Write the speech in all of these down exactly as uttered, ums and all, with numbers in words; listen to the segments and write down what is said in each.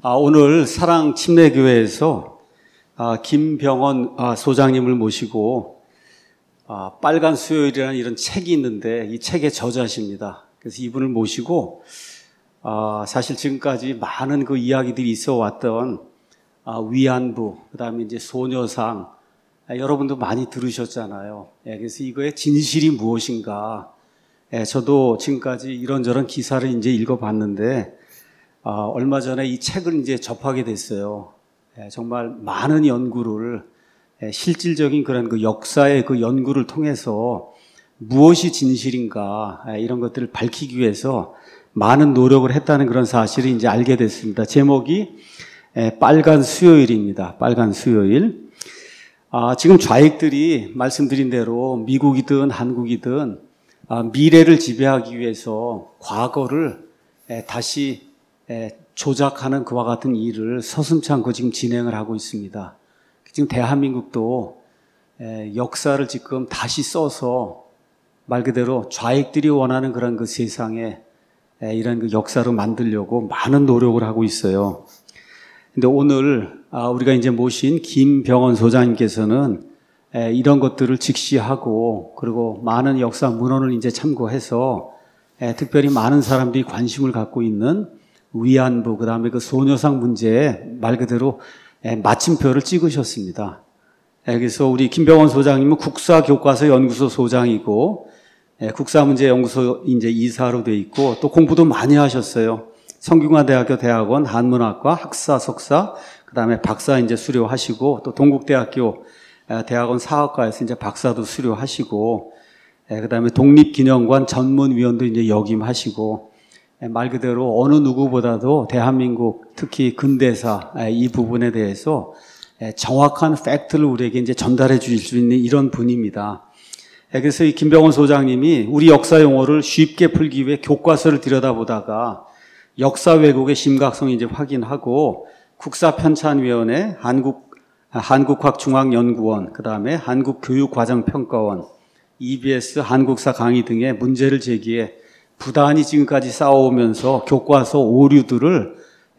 아, 오늘 사랑 침례교회에서 아, 김병원 아, 소장님을 모시고 아, 빨간 수요일이라는 이런 책이 있는데 이 책의 저자십니다. 그래서 이분을 모시고 아, 사실 지금까지 많은 그 이야기들이 있어 왔던 아, 위안부, 그 다음에 이제 소녀상, 아, 여러분도 많이 들으셨잖아요. 예, 그래서 이거의 진실이 무엇인가. 예, 저도 지금까지 이런저런 기사를 이제 읽어봤는데 아, 얼마 전에 이 책을 이제 접하게 됐어요. 예, 정말 많은 연구를 예, 실질적인 그런 그 역사의 그 연구를 통해서 무엇이 진실인가 예, 이런 것들을 밝히기 위해서 많은 노력을 했다는 그런 사실을 이제 알게 됐습니다. 제목이 예, 빨간 수요일입니다. 빨간 수요일. 아, 지금 좌익들이 말씀드린 대로 미국이든 한국이든 아, 미래를 지배하기 위해서 과거를 예, 다시 예, 조작하는 그와 같은 일을 서슴지 않고 지금 진행을 하고 있습니다. 지금 대한민국도 예, 역사를 지금 다시 써서 말 그대로 좌익들이 원하는 그런 그 세상에 예, 이런 그 역사로 만들려고 많은 노력을 하고 있어요. 근데 오늘 아, 우리가 이제 모신 김병원 소장님께서는 예, 이런 것들을 직시하고 그리고 많은 역사 문헌을 이제 참고해서 예, 특별히 많은 사람들이 관심을 갖고 있는 위안부, 그 다음에 그 소녀상 문제에 말 그대로 마침표를 찍으셨습니다. 그래서 우리 김병원 소장님은 국사교과서 연구소 소장이고, 국사문제연구소 이제 이사로 돼 있고, 또 공부도 많이 하셨어요. 성균관대학교 대학원 한문학과 학사, 석사, 그 다음에 박사 이제 수료하시고, 또 동국대학교 대학원 사학과에서 이제 박사도 수료하시고, 그 다음에 독립기념관 전문위원도 이제 역임하시고, 말 그대로 어느 누구보다도 대한민국 특히 근대사 이 부분에 대해서 정확한 팩트를 우리에게 이제 전달해 주실 수 있는 이런 분입니다. 그래서 이 김병원 소장님이 우리 역사 용어를 쉽게 풀기 위해 교과서를 들여다보다가 역사 왜곡의 심각성 이제 확인하고 국사편찬위원회, 한국 한국학중앙연구원, 그 다음에 한국교육과정평가원, 이비에스 한국사 강의 등의 문제를 제기해 부단히 지금까지 쌓아오면서 교과서 오류들을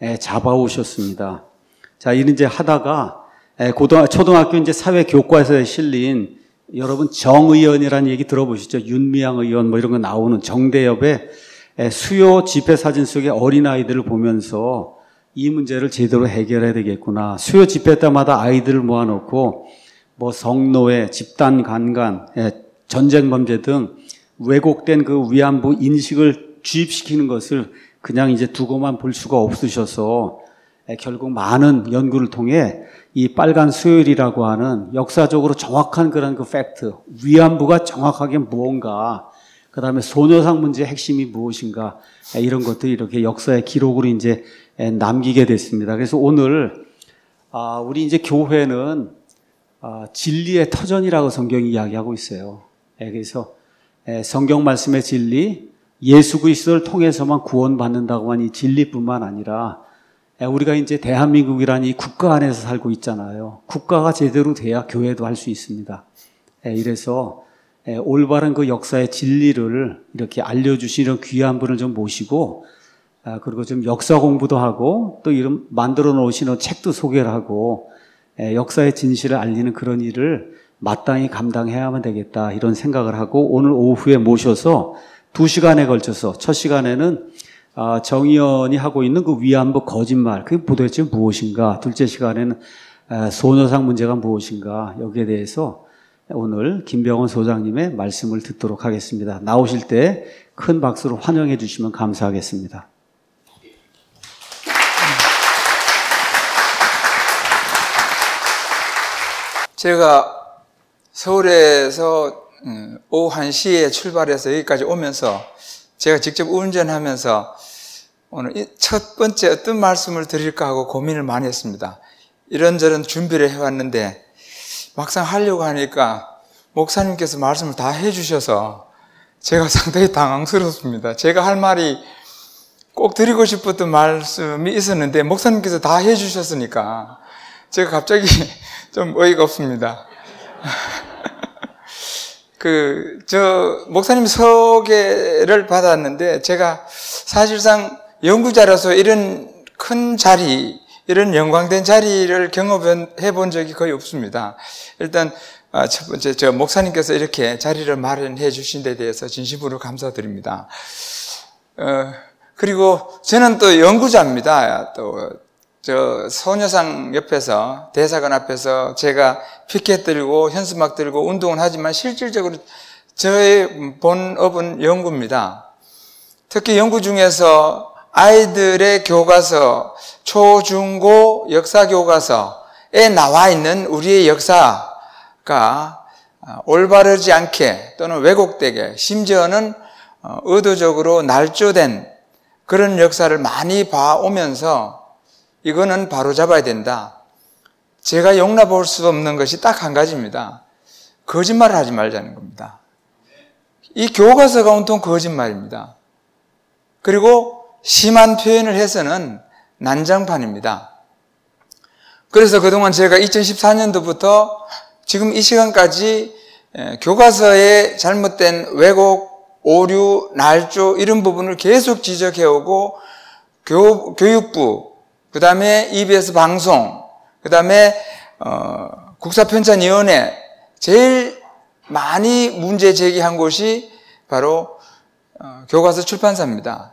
잡아오셨습니다. 자, 이런 이제 하다가 고등 초등학교 이제 사회 교과서에 실린 여러분 정의연이라는 얘기 들어보시죠? 윤미향 의원 뭐 이런 거 나오는 정대협의 수요 집회 사진 속의 어린아이들을 보면서 이 문제를 제대로 해결해야 되겠구나. 수요 집회 때마다 아이들을 모아놓고 뭐 성노예, 집단 간간, 전쟁 범죄 등 왜곡된 그 위안부 인식을 주입시키는 것을 그냥 이제 두고만 볼 수가 없으셔서 결국 많은 연구를 통해 이 빨간 수요일이라고 하는 역사적으로 정확한 그런 그 팩트, 위안부가 정확하게 무언가, 그 다음에 소녀상 문제의 핵심이 무엇인가, 이런 것들이 이렇게 역사의 기록으로 이제 남기게 됐습니다. 그래서 오늘, 아, 우리 이제 교회는 아, 진리의 터전이라고 성경이 이야기하고 있어요. 그래서 성경 말씀의 진리, 예수 그리스도를 통해서만 구원받는다고 하는 이 진리뿐만 아니라 우리가 이제 대한민국이라는 이 국가 안에서 살고 있잖아요. 국가가 제대로 돼야 교회도 할 수 있습니다. 이래서 올바른 그 역사의 진리를 이렇게 알려주신 이런 귀한 분을 좀 모시고 그리고 좀 역사 공부도 하고 또 이런 만들어 놓으시는 책도 소개를 하고 역사의 진실을 알리는 그런 일을 마땅히 감당해야만 되겠다 이런 생각을 하고 오늘 오후에 모셔서 두 시간에 걸쳐서 첫 시간에는 정의연이 하고 있는 그 위안부 거짓말 그게 도대체 무엇인가, 둘째 시간에는 소녀상 문제가 무엇인가, 여기에 대해서 오늘 김병원 소장님의 말씀을 듣도록 하겠습니다. 나오실 때 큰 박수로 환영해 주시면 감사하겠습니다. 제가 서울에서 오후 한 시에 출발해서 여기까지 오면서 제가 직접 운전하면서 오늘 첫 번째 어떤 말씀을 드릴까 하고 고민을 많이 했습니다. 이런저런 준비를 해왔는데 막상 하려고 하니까 목사님께서 말씀을 다 해주셔서 제가 상당히 당황스럽습니다. 제가 할 말이 꼭 드리고 싶었던 말씀이 있었는데 목사님께서 다 해주셨으니까 제가 갑자기 좀 어이가 없습니다. 그, 저, 목사님 소개를 받았는데, 제가 사실상 연구자로서 이런 큰 자리, 이런 영광된 자리를 경험해 본 적이 거의 없습니다. 일단 첫 번째, 저 목사님께서 이렇게 자리를 마련해 주신 데 대해서 진심으로 감사드립니다. 어, 그리고 저는 또 연구자입니다. 또 저 소녀상 옆에서, 대사관 앞에서 제가 피켓 들고 현수막 들고 운동을 하지만 실질적으로 저의 본업은 연구입니다. 특히 연구 중에서 아이들의 교과서, 초, 중, 고 역사 교과서에 나와 있는 우리의 역사가 올바르지 않게 또는 왜곡되게, 심지어는 의도적으로 날조된 그런 역사를 많이 봐오면서 이거는 바로 잡아야 된다. 제가 용납할 수 없는 것이 딱 한 가지입니다. 거짓말을 하지 말자는 겁니다. 이 교과서가 온통 거짓말입니다. 그리고 심한 표현을 해서는 난장판입니다. 그래서 그동안 제가 이천십사 년도부터 지금 이 시간까지 교과서의 잘못된 왜곡, 오류, 날조 이런 부분을 계속 지적해오고 교, 교육부, 그 다음에 이비에스 방송, 그 다음에 어, 국사편찬위원회 제일 많이 문제 제기한 곳이 바로 어, 교과서 출판사입니다.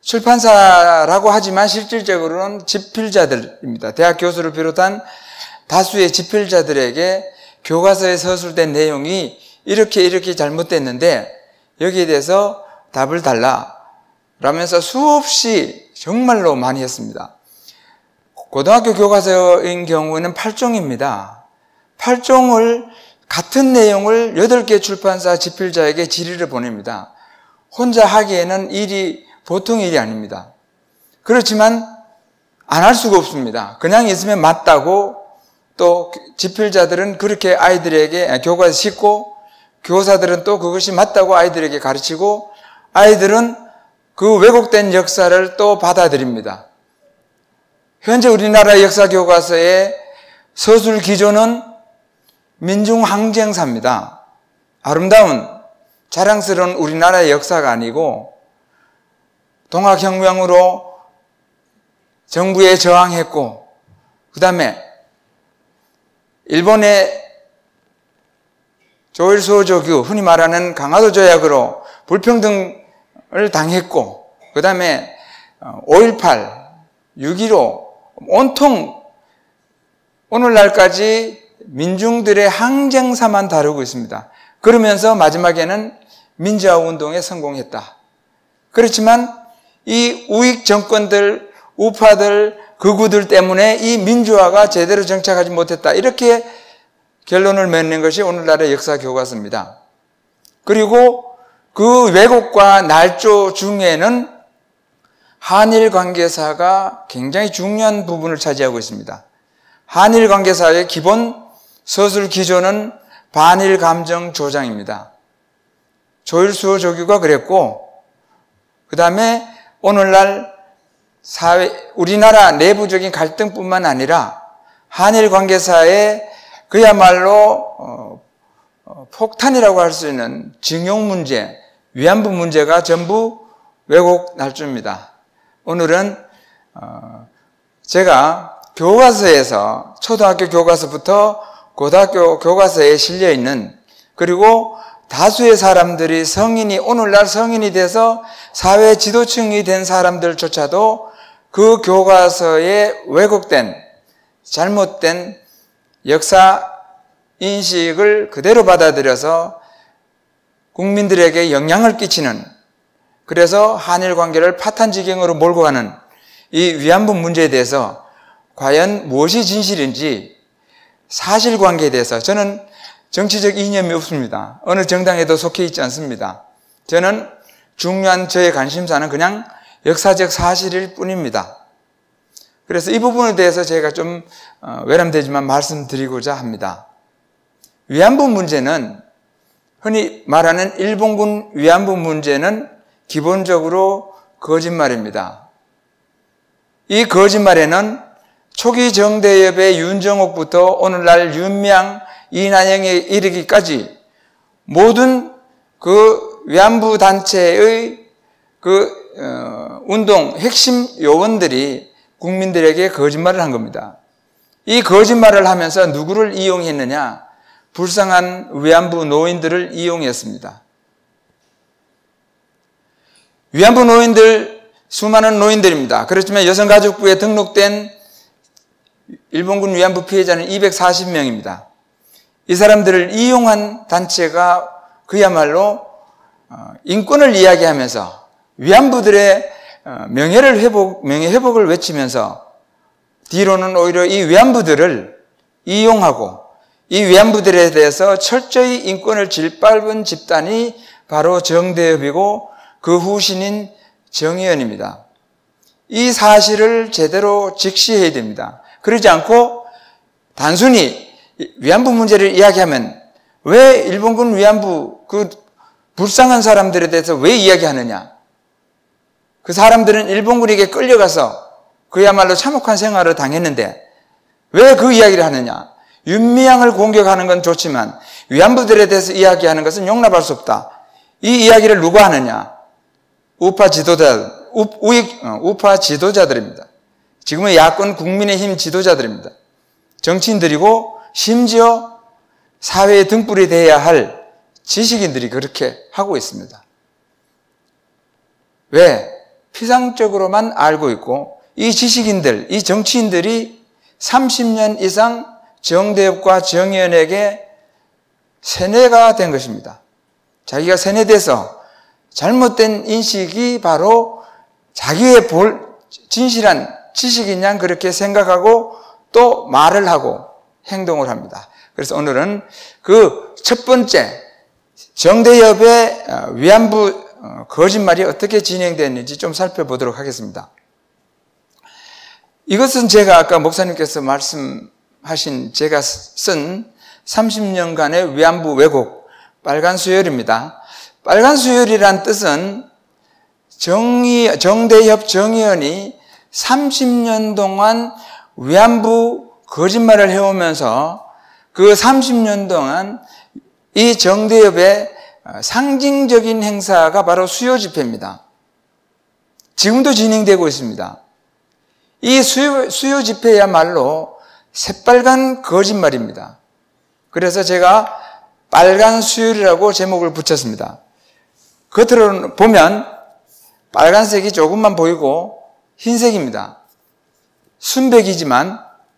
출판사라고 하지만 실질적으로는 집필자들입니다. 대학 교수를 비롯한 다수의 집필자들에게 교과서에 서술된 내용이 이렇게 이렇게 잘못됐는데 여기에 대해서 답을 달라 라면서 수없이 정말로 많이 했습니다. 고등학교 교과서인 경우에는 팔 종입니다. 팔 종을 같은 내용을 여덟 개 출판사 집필자에게 질의를 보냅니다. 혼자 하기에는 일이 보통 일이 아닙니다. 그렇지만 안 할 수가 없습니다. 그냥 있으면 맞다고 또 집필자들은 그렇게 아이들에게 교과서 싣고 교사들은 또 그것이 맞다고 아이들에게 가르치고 아이들은 그 왜곡된 역사를 또 받아들입니다. 현재 우리나라 역사 교과서의 서술 기조는 민중항쟁사입니다. 아름다운 자랑스러운 우리나라의 역사가 아니고 동학혁명으로 정부에 저항했고 그 다음에 일본의 조일소조규 흔히 말하는 강화도 조약으로 불평등을 당했고 그 다음에 오일팔, 육일오 온통 오늘날까지 민중들의 항쟁사만 다루고 있습니다. 그러면서 마지막에는 민주화운동에 성공했다. 그렇지만 이 우익 정권들, 우파들, 극우들 때문에 이 민주화가 제대로 정착하지 못했다. 이렇게 결론을 맺는 것이 오늘날의 역사 교과서입니다. 그리고 그 왜곡과 날조 중에는 한일 관계사가 굉장히 중요한 부분을 차지하고 있습니다. 한일 관계사의 기본 서술 기조는 반일 감정 조장입니다. 조일수 조규가 그랬고 그 다음에 오늘날 사회, 우리나라 내부적인 갈등뿐만 아니라 한일 관계사의 그야말로 어, 어, 폭탄이라고 할 수 있는 징용 문제, 위안부 문제가 전부 왜곡 날조입니다. 오늘은 어, 제가 교과서에서 초등학교 교과서부터 고등학교 교과서에 실려있는 그리고 다수의 사람들이 성인이 오늘날 성인이 돼서 사회 지도층이 된 사람들조차도 그 교과서에 왜곡된 잘못된 역사 인식을 그대로 받아들여서 국민들에게 영향을 끼치는 그래서 한일 관계를 파탄지경으로 몰고 가는 이 위안부 문제에 대해서 과연 무엇이 진실인지 사실관계에 대해서 저는 정치적 이념이 없습니다. 어느 정당에도 속해 있지 않습니다. 저는 중요한 저의 관심사는 그냥 역사적 사실일 뿐입니다. 그래서 이 부분에 대해서 제가 좀 외람되지만 말씀드리고자 합니다. 위안부 문제는 흔히 말하는 일본군 위안부 문제는 기본적으로 거짓말입니다. 이 거짓말에는 초기 정대협의 윤정옥부터 오늘날 윤미향, 이난영에 이르기까지 모든 그 위안부 단체의 그 어, 운동 핵심 요원들이 국민들에게 거짓말을 한 겁니다. 이 거짓말을 하면서 누구를 이용했느냐? 불쌍한 위안부 노인들을 이용했습니다. 위안부 노인들, 수많은 노인들입니다. 그렇지만 여성가족부에 등록된 일본군 위안부 피해자는 이백사십 명입니다. 이 사람들을 이용한 단체가 그야말로 인권을 이야기하면서 위안부들의 명예를 회복, 명예 회복을 외치면서 뒤로는 오히려 이 위안부들을 이용하고 이 위안부들에 대해서 철저히 인권을 짓밟은 집단이 바로 정대협이고 그 후신인 정의연입니다. 이 사실을 제대로 직시해야 됩니다. 그러지 않고 단순히 위안부 문제를 이야기하면 왜 일본군 위안부 그 불쌍한 사람들에 대해서 왜 이야기하느냐? 그 사람들은 일본군에게 끌려가서 그야말로 참혹한 생활을 당했는데 왜 그 이야기를 하느냐? 윤미향을 공격하는 건 좋지만 위안부들에 대해서 이야기하는 것은 용납할 수 없다. 이 이야기를 누가 하느냐? 우파 지도자, 우, 우익, 어, 우파 지도자들입니다. 지금은 야권 국민의힘 지도자들입니다. 정치인들이고 심지어 사회의 등불이 되어야 할 지식인들이 그렇게 하고 있습니다. 왜? 피상적으로만 알고 있고 이 지식인들, 이 정치인들이 삼십 년 이상 정대협과 정의연에게 세뇌가 된 것입니다. 자기가 세뇌돼서 잘못된 인식이 바로 자기의 볼, 진실한 지식인 양 그렇게 생각하고 또 말을 하고 행동을 합니다. 그래서 오늘은 그 첫 번째 정대협의 위안부 거짓말이 어떻게 진행됐는지 좀 살펴보도록 하겠습니다. 이것은 제가 아까 목사님께서 말씀하신 제가 쓴 삼십 년간의 위안부 왜곡 빨간 수혈입니다. 빨간 수혈이란 뜻은 정의, 정대협 정의연이 삼십 년 동안 위안부 거짓말을 해오면서 그 삼십 년 동안 이 정대협의 상징적인 행사가 바로 수요 집회입니다. 지금도 진행되고 있습니다. 이 수요, 수요 집회야말로 새빨간 거짓말입니다. 그래서 제가 빨간 수요이라고 제목을 붙였습니다. 겉으로 보면 빨간색이 조금만 보이고 흰색입니다. 순백이지만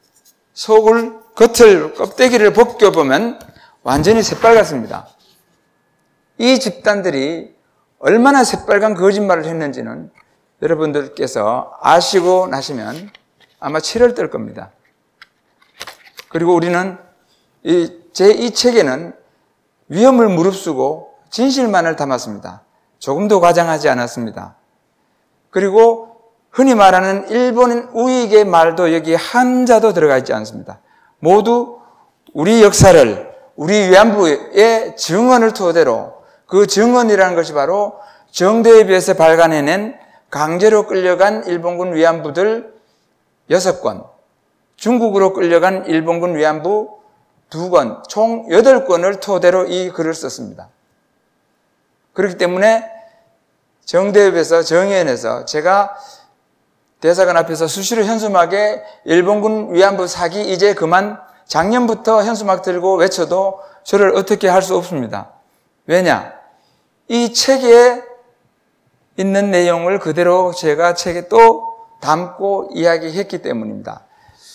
속을, 겉을, 껍데기를 벗겨보면 완전히 새빨갛습니다. 이 집단들이 얼마나 새빨간 거짓말을 했는지는 여러분들께서 아시고 나시면 아마 치를 뜰 겁니다. 그리고 우리는 이, 제 이 책에는 위험을 무릅쓰고 진실만을 담았습니다. 조금도 과장하지 않았습니다. 그리고 흔히 말하는 일본 우익의 말도 여기 한자도 들어가 있지 않습니다. 모두 우리 역사를, 우리 위안부의 증언을 토대로 그 증언이라는 것이 바로 정대협에서 발간해낸 강제로 끌려간 일본군 위안부들 여섯 건, 중국으로 끌려간 일본군 위안부 두 건, 총 여덟 건을 토대로 이 글을 썼습니다. 그렇기 때문에 정대협에서, 정의연에서 제가 대사관 앞에서 수시로 현수막에 일본군 위안부 사기 이제 그만, 작년부터 현수막 들고 외쳐도 저를 어떻게 할 수 없습니다. 왜냐? 이 책에 있는 내용을 그대로 제가 책에 또 담고 이야기했기 때문입니다.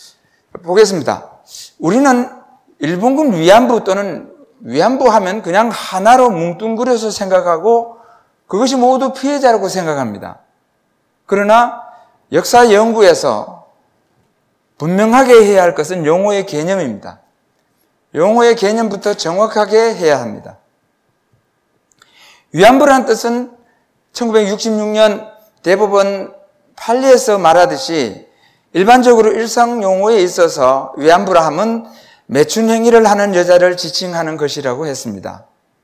보겠습니다. 우리는 일본군 위안부 또는 위안부 하면 그냥 하나로 뭉뚱그려서 생각하고 그것이 모두 피해자라고 생각합니다. 그러나 역사 연구에서 분명하게 해야 할 것은 용어의 개념입니다. 용어의 개념부터 정확하게 해야 합니다. 위안부라는 뜻은 천구백육십육 년 대법원 판례에서 말하듯이 일반적으로 일상 용어에 있어서 위안부라 함은 매춘 행위를 하는 여자를 지칭하는 것이라고 했습니다.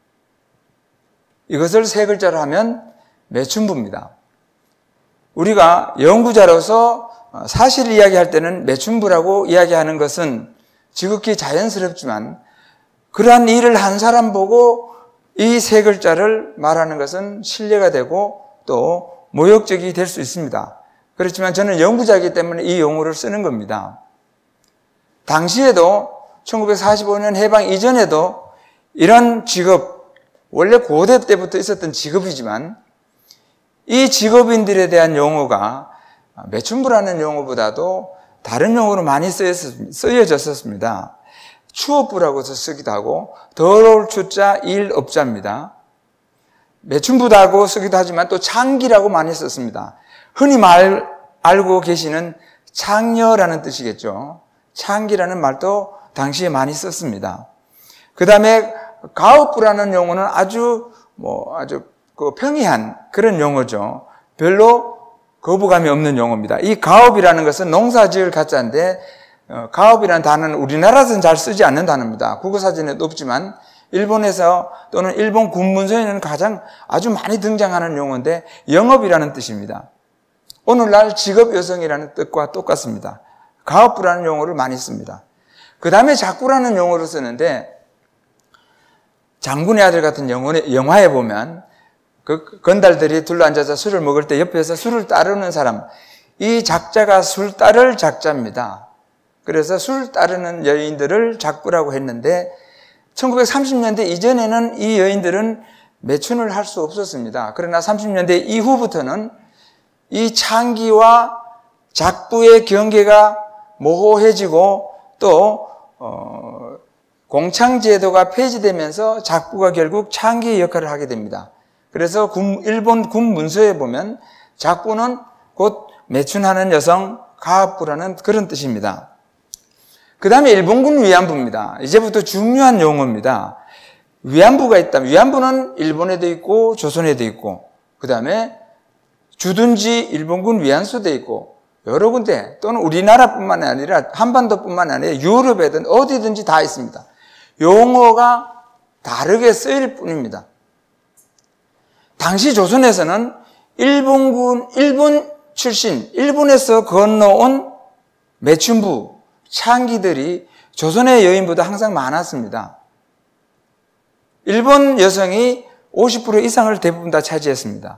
이것을 세 글자로 하면 매춘부입니다. 우리가 연구자로서 사실 이야기할 때는 매춘부라고 이야기하는 것은 지극히 자연스럽지만 그러한 일을 한 사람 보고 이 세 글자를 말하는 것은 신뢰가 되고 또 모욕적이 될 수 있습니다. 그렇지만 저는 연구자이기 때문에 이 용어를 쓰는 겁니다. 당시에도 천구백사십오 년 해방 이전에도 이런 직업, 원래 고대 때부터 있었던 직업이지만 이 직업인들에 대한 용어가 매춘부라는 용어보다도 다른 용어로 많이 쓰여졌었습니다. 추업부라고 쓰기도 하고 더러울 추자 일업자입니다. 매춘부다고 쓰기도 하지만 또 창기라고 많이 썼습니다. 흔히 말, 알고 계시는 창녀라는 뜻이겠죠. 창기라는 말도 당시에 많이 썼습니다. 그 다음에 가업부라는 용어는 아주 뭐 아주 그 평이한 그런 용어죠. 별로 거부감이 없는 용어입니다. 이 가업이라는 것은 농사지을 가짜인데 어, 가업이라는 단어는 우리나라에서는 잘 쓰지 않는 단어입니다. 국어사전에도 없지만 일본에서 또는 일본 군문서에는 가장 아주 많이 등장하는 용어인데 영업이라는 뜻입니다. 오늘날 직업 여성이라는 뜻과 똑같습니다. 가업부라는 용어를 많이 씁니다. 그 다음에 작부라는 용어를 쓰는데 장군의 아들 같은 영화에 보면 그 건달들이 둘러앉아서 술을 먹을 때 옆에서 술을 따르는 사람, 이 작자가 술 따를 작자입니다. 그래서 술 따르는 여인들을 작부라고 했는데 천구백삼십 년대 이전에는 이 여인들은 매춘을 할 수 없었습니다. 그러나 삼십 년대 이후부터는 이 창기와 작부의 경계가 모호해지고 또 어, 공창제도가 폐지되면서 작부가 결국 창기의 역할을 하게 됩니다. 그래서 군, 일본 군 문서에 보면 작부는 곧 매춘하는 여성, 가업부라는 그런 뜻입니다. 그 다음에 일본군 위안부입니다. 이제부터 중요한 용어입니다. 위안부가 있다. 위안부는 일본에도 있고 조선에도 있고 그 다음에 주둔지 일본군 위안소도 있고 여러 군데 또는 우리나라뿐만 아니라 한반도뿐만 아니라 유럽에든 어디든지 다 있습니다. 용어가 다르게 쓰일 뿐입니다. 당시 조선에서는 일본군, 일본 출신, 일본에서 건너온 매춘부, 창기들이 조선의 여인보다 항상 많았습니다. 일본 여성이 오십 퍼센트 이상을 대부분 다 차지했습니다.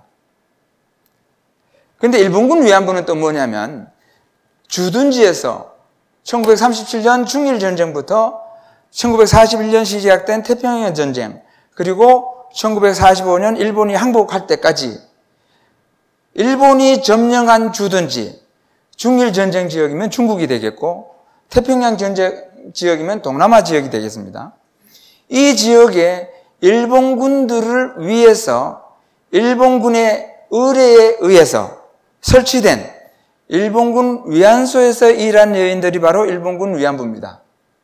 그런데 일본군 위안부는 또 뭐냐면 주둔지에서 천구백삼십칠 년 중일전쟁부터 천구백사십일 년 시작된 태평양 전쟁 그리고 천구백사십오 년 일본이 항복할 때까지 일본이 점령한 주둔지 중일전쟁 지역이면 중국이 되겠고 태평양 전쟁 지역이면 동남아 지역이 되겠습니다. 이 지역에 일본군들을 위해서 일본군의 의뢰에 의해서 설치된 일본군 위안소에서 일한 여인들이 바로 일본군 위안부입니다.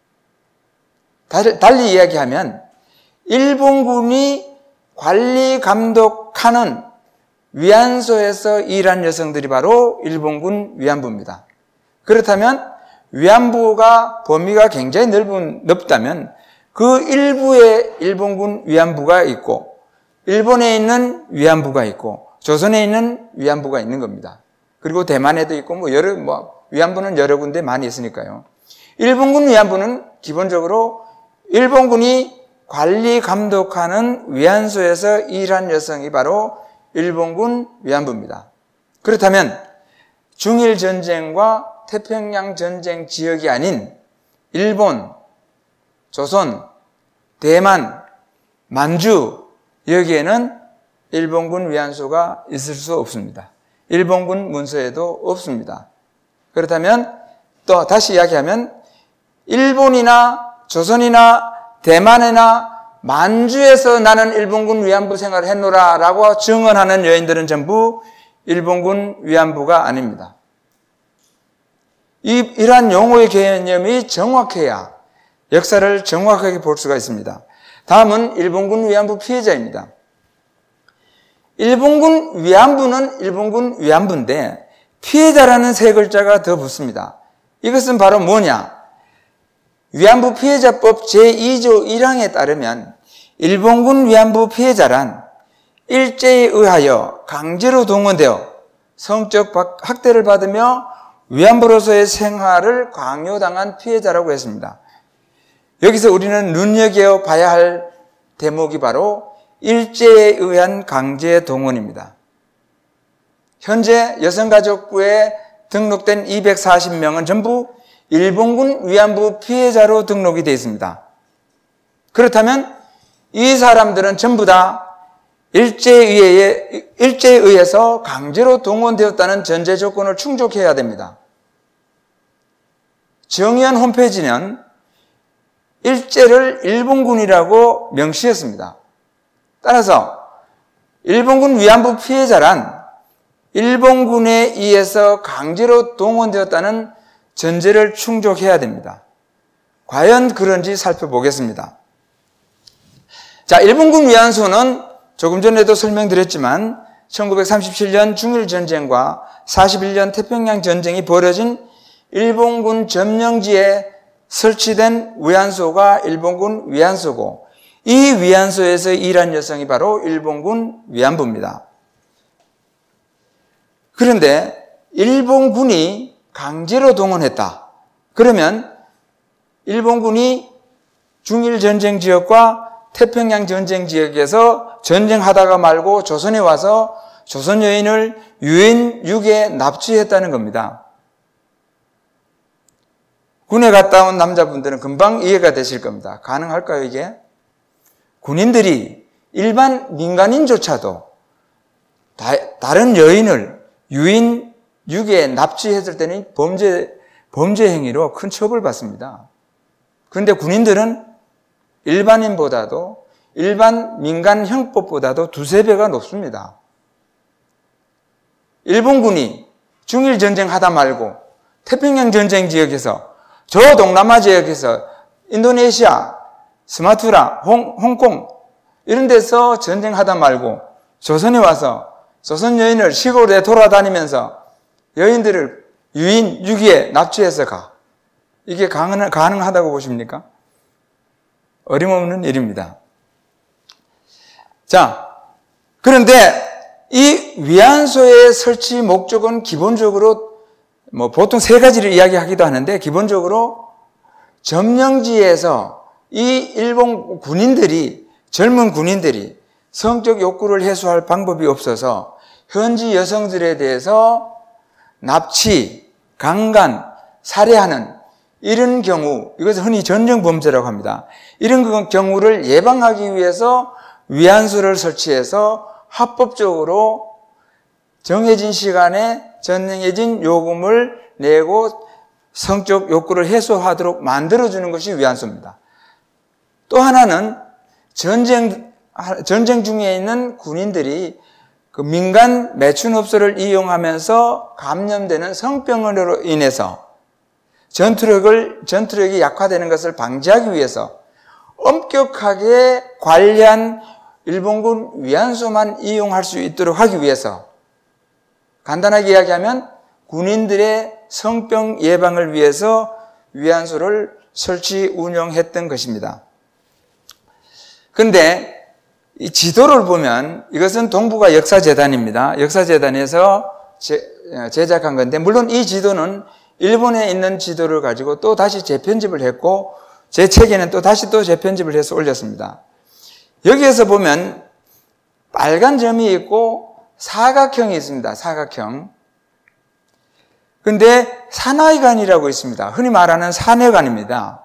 달리 이야기하면 일본군이 관리 감독하는 위안소에서 일한 여성들이 바로 일본군 위안부입니다. 그렇다면 위안부가 범위가 굉장히 넓은, 넓다면 그 일부에 일본군 위안부가 있고 일본에 있는 위안부가 있고 조선에 있는 위안부가 있는 겁니다. 그리고 대만에도 있고 뭐 여러 뭐 위안부는 여러 군데 많이 있으니까요. 일본군 위안부는 기본적으로 일본군이 관리 감독하는 위안소에서 일한 여성이 바로 일본군 위안부입니다. 그렇다면 중일 전쟁과 태평양 전쟁 지역이 아닌 일본, 조선, 대만, 만주 여기에는 일본군 위안소가 있을 수 없습니다. 일본군 문서에도 없습니다. 그렇다면 또 다시 이야기하면 일본이나 조선이나 대만이나 만주에서 나는 일본군 위안부 생활을 했노라 라고 증언하는 여인들은 전부 일본군 위안부가 아닙니다. 이, 이러한 용어의 개념이 정확해야 역사를 정확하게 볼 수가 있습니다. 다음은 일본군 위안부 피해자입니다. 일본군 위안부는 일본군 위안부인데 피해자라는 세 글자가 더 붙습니다. 이것은 바로 뭐냐? 위안부 피해자법 제이 조 일 항에 따르면 일본군 위안부 피해자란 일제에 의하여 강제로 동원되어 성적 학대를 받으며 위안부로서의 생활을 강요당한 피해자라고 했습니다. 여기서 우리는 눈여겨봐야 할 대목이 바로 일제에 의한 강제 동원입니다. 현재 여성가족부에 등록된 이백사십 명은 전부 일본군 위안부 피해자로 등록이 되어 있습니다. 그렇다면 이 사람들은 전부 다 일제에, 일제에 의해서 강제로 동원되었다는 전제 조건을 충족해야 됩니다. 정의원 홈페이지는 일제를 일본군이라고 명시했습니다. 따라서 일본군 위안부 피해자란 일본군에 의해서 강제로 동원되었다는 전제를 충족해야 됩니다. 과연 그런지 살펴보겠습니다. 자, 일본군 위안소는 조금 전에도 설명드렸지만 천구백삼십칠 년 중일전쟁과 사십일 년 태평양 전쟁이 벌어진 일본군 점령지에 설치된 위안소가 일본군 위안소고, 이 위안소에서 일한 여성이 바로 일본군 위안부입니다. 그런데 일본군이 강제로 동원했다. 그러면 일본군이 중일전쟁 지역과 태평양 전쟁 지역에서 전쟁하다가 말고 조선에 와서 조선 여인을 유인 육에 납치했다는 겁니다. 군에 갔다 온 남자분들은 금방 이해가 되실 겁니다. 가능할까요, 이게? 군인들이 일반 민간인조차도 다, 다른 여인을 유인 육에 납치했을 때는 범죄, 범죄 행위로 큰 처벌을 받습니다. 그런데 군인들은 일반인보다도 일반 민간 형법보다도 두세 배가 높습니다. 일본군이 중일전쟁 하다 말고 태평양 전쟁 지역에서, 저 동남아 지역에서 인도네시아, 스마트라, 홍, 홍콩 이런 데서 전쟁하다 말고 조선에 와서 조선 여인을 시골에 돌아다니면서 여인들을 유인 유기에 납치해서 가. 이게 가능, 가능하다고 보십니까? 어림없는 일입니다. 자, 그런데 이 위안소의 설치 목적은 기본적으로 뭐 보통 세 가지를 이야기하기도 하는데, 기본적으로 점령지에서 이 일본 군인들이, 젊은 군인들이 성적 욕구를 해소할 방법이 없어서 현지 여성들에 대해서 납치, 강간, 살해하는 이런 경우, 이것을 흔히 전쟁범죄라고 합니다. 이런 경우를 예방하기 위해서 위안소를 설치해서 합법적으로 정해진 시간에 정해진 요금을 내고 성적 욕구를 해소하도록 만들어주는 것이 위안소입니다. 또 하나는 전쟁, 전쟁 중에 있는 군인들이 그 민간 매춘업소를 이용하면서 감염되는 성병으로 인해서 전투력을, 전투력이 약화되는 것을 방지하기 위해서 엄격하게 관리한 일본군 위안소만 이용할 수 있도록 하기 위해서, 간단하게 이야기하면 군인들의 성병 예방을 위해서 위안소를 설치 운영했던 것입니다. 그런데 이 지도를 보면, 이것은 동북아 역사재단입니다. 역사재단에서 제, 제작한 건데, 물론 이 지도는 일본에 있는 지도를 가지고 또 다시 재편집을 했고, 제 책에는 또 다시 또 재편집을 해서 올렸습니다. 여기에서 보면 빨간 점이 있고 사각형이 있습니다. 사각형. 근데 산하이관이라고 있습니다. 흔히 말하는 산해관입니다.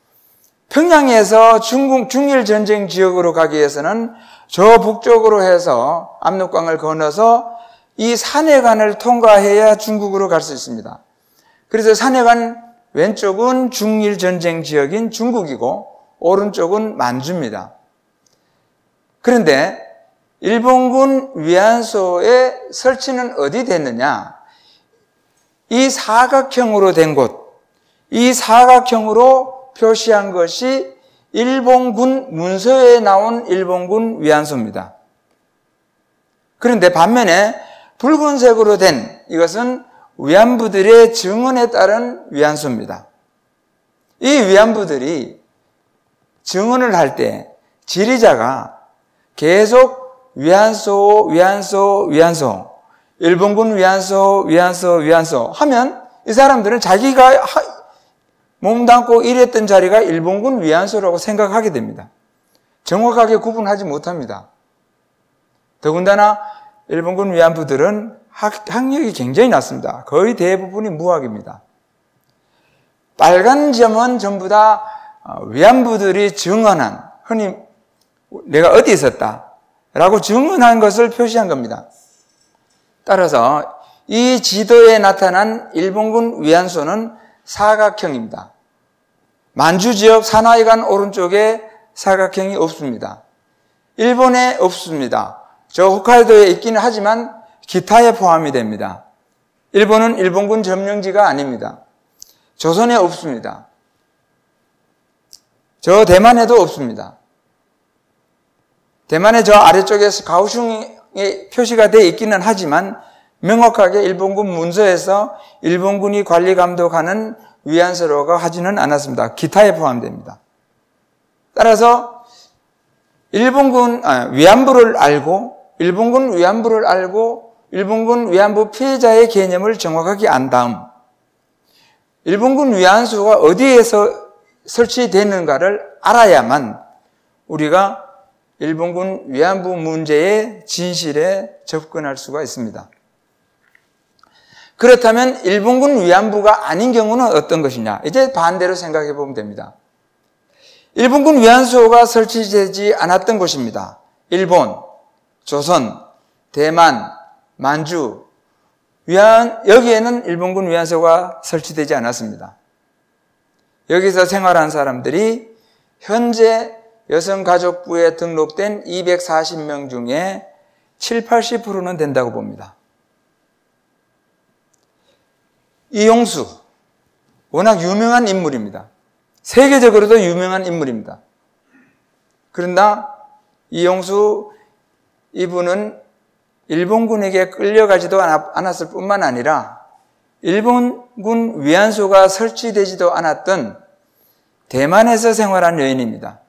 평양에서 중국 중일 전쟁 지역으로 가기 위해서는 저 북쪽으로 해서 압록강을 건너서 이 산해관을 통과해야 중국으로 갈 수 있습니다. 그래서 산해관 왼쪽은 중일 전쟁 지역인 중국이고 오른쪽은 만주입니다. 그런데 일본군 위안소의 설치는 어디 됐느냐? 이 사각형으로 된 곳, 이 사각형으로 표시한 것이 일본군 문서에 나온 일본군 위안소입니다. 그런데 반면에 붉은색으로 된 이것은 위안부들의 증언에 따른 위안소입니다. 이 위안부들이 증언을 할 때 지리자가 계속 위안소, 위안소, 위안소, 일본군 위안소, 위안소, 위안소 하면 이 사람들은 자기가 몸담고 일했던 자리가 일본군 위안소라고 생각하게 됩니다. 정확하게 구분하지 못합니다. 더군다나 일본군 위안부들은 학, 학력이 굉장히 낮습니다. 거의 대부분이 무학입니다. 빨간 점은 전부 다 위안부들이 증언한, 흔히 내가 어디 있었다 라고 증언한 것을 표시한 겁니다. 따라서 이 지도에 나타난 일본군 위안소는 사각형입니다. 만주 지역 사나이간 오른쪽에 사각형이 없습니다. 일본에 없습니다. 저 홋카이도에 있기는 하지만 기타에 포함이 됩니다. 일본은 일본군 점령지가 아닙니다. 조선에 없습니다. 저 대만에도 없습니다. 대만의 저 아래쪽에 가오슝에 표시가 되어 있기는 하지만 명확하게 일본군 문서에서 일본군이 관리 감독하는 위안소라고 하지는 않았습니다. 기타에 포함됩니다. 따라서 일본군 아, 위안부를 알고 일본군 위안부를 알고 일본군 위안부 피해자의 개념을 정확하게 안 다음 일본군 위안소가 어디에서 설치되는가를 알아야만 우리가 일본군 위안부 문제의 진실에 접근할 수가 있습니다. 그렇다면 일본군 위안부가 아닌 경우는 어떤 것이냐? 이제 반대로 생각해 보면 됩니다. 일본군 위안소가 설치되지 않았던 곳입니다. 일본, 조선, 대만, 만주, 위안, 여기에는 일본군 위안소가 설치되지 않았습니다. 여기서 생활한 사람들이 현재 여성가족부에 등록된 이백사십 명 중에 칠십, 팔십 퍼센트는 된다고 봅니다. 이용수, 워낙 유명한 인물입니다. 세계적으로도 유명한 인물입니다. 그러나 이용수 이분은 일본군에게 끌려가지도 않았을 뿐만 아니라 일본군 위안소가 설치되지도 않았던 대만에서 생활한 여인입니다.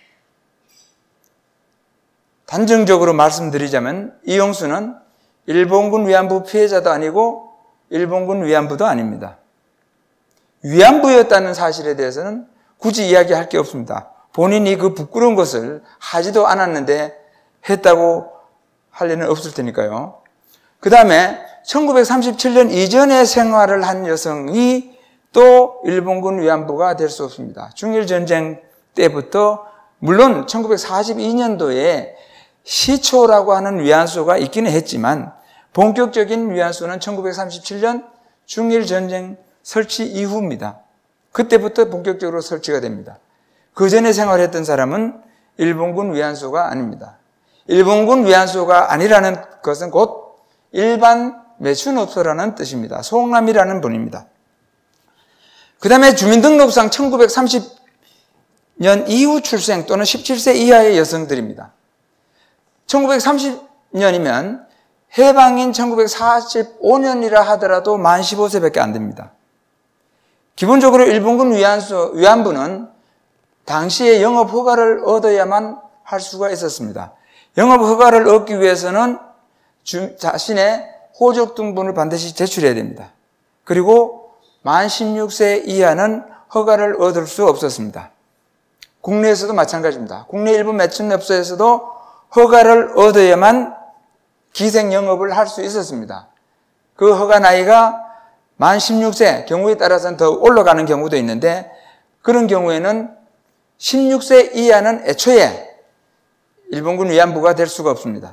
단정적으로 말씀드리자면 이용수는 일본군 위안부 피해자도 아니고 일본군 위안부도 아닙니다. 위안부였다는 사실에 대해서는 굳이 이야기할 게 없습니다. 본인이 그 부끄러운 것을 하지도 않았는데 했다고 할 일은 없을 테니까요. 그 다음에 천구백삼십칠 년 이전에 생활을 한 여성이 또 일본군 위안부가 될 수 없습니다. 중일전쟁 때부터 물론 천구백사십이 년도에 시초라고 하는 위안소가 있기는 했지만 본격적인 위안소는 천구백삼십칠 년 중일전쟁 설치 이후입니다. 그때부터 본격적으로 설치가 됩니다. 그 전에 생활했던 사람은 일본군 위안소가 아닙니다. 일본군 위안소가 아니라는 것은 곧 일반 매춘업소라는 뜻입니다. 송남이라는 분입니다. 그 다음에 주민등록상 천구백삼십 년 이후 출생 또는 십칠 세 이하의 여성들입니다. 천구백삼십 년이면 해방인 천구백사십오 년이라 하더라도 만 십오 세밖에 안 됩니다. 기본적으로 일본군 위안소, 위안부는 당시에 영업 허가를 얻어야만 할 수가 있었습니다. 영업 허가를 얻기 위해서는 주, 자신의 호적 등본을 반드시 제출해야 됩니다. 그리고 만 십육 세 이하는 허가를 얻을 수 없었습니다. 국내에서도 마찬가지입니다. 국내 일부 매춘업소에서도 허가를 얻어야만 기생 영업을 할 수 있었습니다. 그 허가 나이가 만 십육 세, 경우에 따라서는 더 올라가는 경우도 있는데 그런 경우에는 십육 세 이하는 애초에 일본군 위안부가 될 수가 없습니다.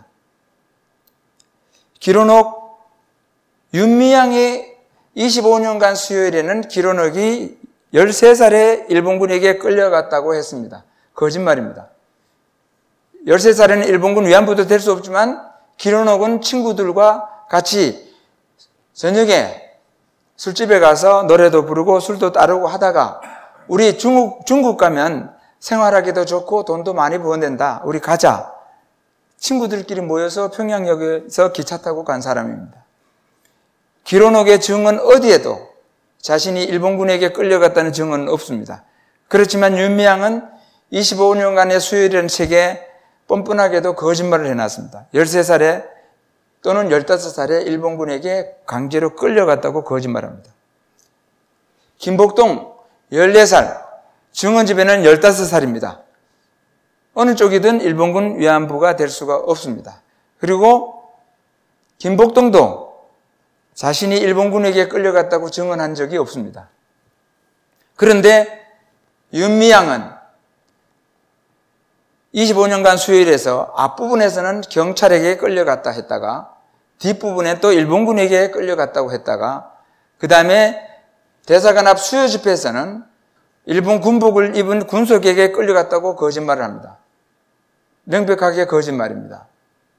기론옥 윤미향이 이십오 년간 수요일에는 기론옥이 열세 살에 일본군에게 끌려갔다고 했습니다. 거짓말입니다. 열세 살에는 일본군 위안부도 될 수 없지만 기론옥은 친구들과 같이 저녁에 술집에 가서 노래도 부르고 술도 따르고 하다가 우리 중국, 중국 가면 생활하기도 좋고 돈도 많이 버는다. 우리 가자. 친구들끼리 모여서 평양역에서 기차 타고 간 사람입니다. 기론옥의 증언 어디에도 자신이 일본군에게 끌려갔다는 증언은 없습니다. 그렇지만 윤미향은 이십오 년간의 수요일이라는 책에 뻔뻔하게도 거짓말을 해놨습니다. 열세 살에 또는 열다섯 살에 일본군에게 강제로 끌려갔다고 거짓말합니다. 김복동 열네 살, 증언집에는 열다섯 살입니다. 어느 쪽이든 일본군 위안부가 될 수가 없습니다. 그리고 김복동도 자신이 일본군에게 끌려갔다고 증언한 적이 없습니다. 그런데 윤미향은 이십오 년간 수요일에서 앞부분에서는 경찰에게 끌려갔다 했다가 뒷부분에 또 일본군에게 끌려갔다고 했다가 그 다음에 대사관 앞 수요 집회에서는 일본 군복을 입은 군속에게 끌려갔다고 거짓말을 합니다. 명백하게 거짓말입니다.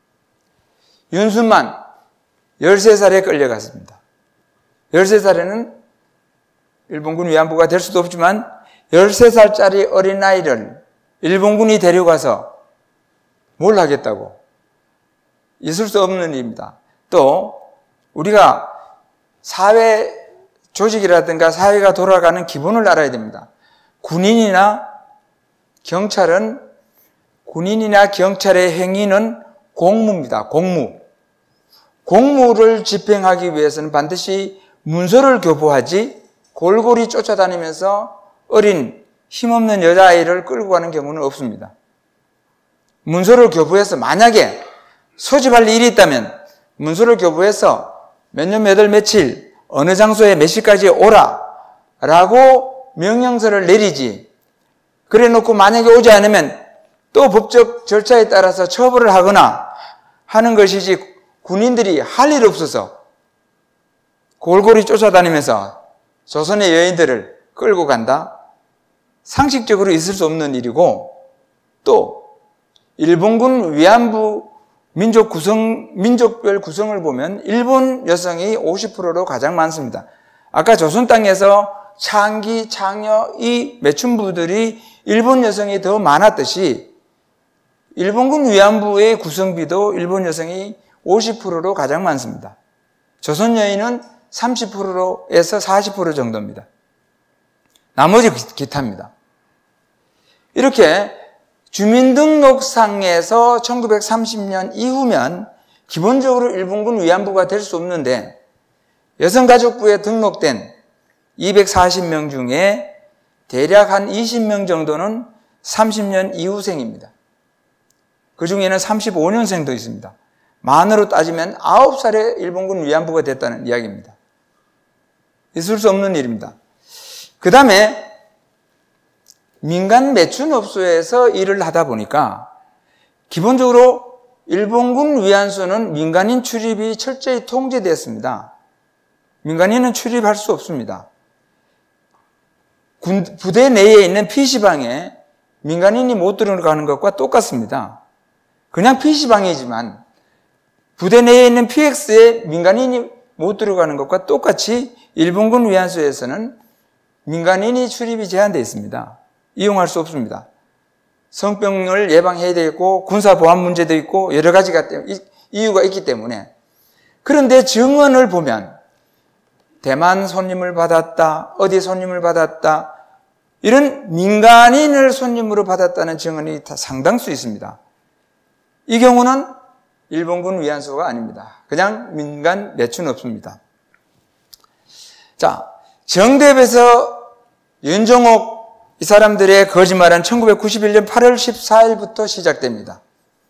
윤순만 열세 살에 끌려갔습니다. 열세 살에는 일본군 위안부가 될 수도 없지만 열세 살짜리 어린아이를 일본군이 데려가서 뭘 하겠다고? 있을 수 없는 일입니다. 또 우리가 사회 조직이라든가 사회가 돌아가는 기본을 알아야 됩니다. 군인이나 경찰은 군인이나 경찰의 행위는 공무입니다. 공무. 공무를 집행하기 위해서는 반드시 문서를 교부하지 골고루 쫓아다니면서 어린 힘없는 여자아이를 끌고 가는 경우는 없습니다. 문서를 교부해서 만약에 소집할 일이 있다면 문서를 교부해서 몇 년 몇 월 며칠 어느 장소에 몇 시까지 오라 라고 명령서를 내리지, 그래 놓고 만약에 오지 않으면 또 법적 절차에 따라서 처벌을 하거나 하는 것이지 군인들이 할 일 없어서 골고루 쫓아다니면서 조선의 여인들을 끌고 간다? 상식적으로 있을 수 없는 일이고, 또 일본군 위안부 민족 구성, 민족별 구성을 보면 일본 여성이 오십 퍼센트로 가장 많습니다. 아까 조선 땅에서 창기, 창녀, 이 매춘부들이 일본 여성이 더 많았듯이 일본군 위안부의 구성비도 일본 여성이 오십 퍼센트로 가장 많습니다. 조선 여인은 삼십 퍼센트에서 사십 퍼센트 정도입니다. 나머지 기타입니다. 이렇게 주민등록상에서 천구백삼십 년 이후면 기본적으로 일본군 위안부가 될 수 없는데, 여성가족부에 등록된 이백사십 명 중에 대략 한 이십 명 정도는 삼십 년 이후생입니다. 그 중에는 삼십오 년생도 있습니다. 만으로 따지면 아홉 살에 일본군 위안부가 됐다는 이야기입니다. 있을 수 없는 일입니다. 그 다음에 민간 매춘업소에서 일을 하다 보니까 기본적으로 일본군 위안소는 민간인 출입이 철저히 통제되었습니다. 민간인은 출입할 수 없습니다. 군, 부대 내에 있는 피시방에 민간인이 못 들어가는 것과 똑같습니다. 그냥 피시방이지만 부대 내에 있는 피엑스에 민간인이 못 들어가는 것과 똑같이 일본군 위안소에서는 민간인이 출입이 제한되어 있습니다. 이용할 수 없습니다. 성병을 예방해야 되고 군사보안 문제도 있고 여러 가지가 이유가 있기 때문에. 그런데 증언을 보면 대만 손님을 받았다, 어디 손님을 받았다, 이런 민간인을 손님으로 받았다는 증언이 다 상당수 있습니다. 이 경우는 일본군 위안소가 아닙니다. 그냥 민간 매춘업소입니다. 자, 정대협에서 윤정옥 이 사람들의 거짓말은 천구백구십일 년 팔월 십사일부터 시작됩니다.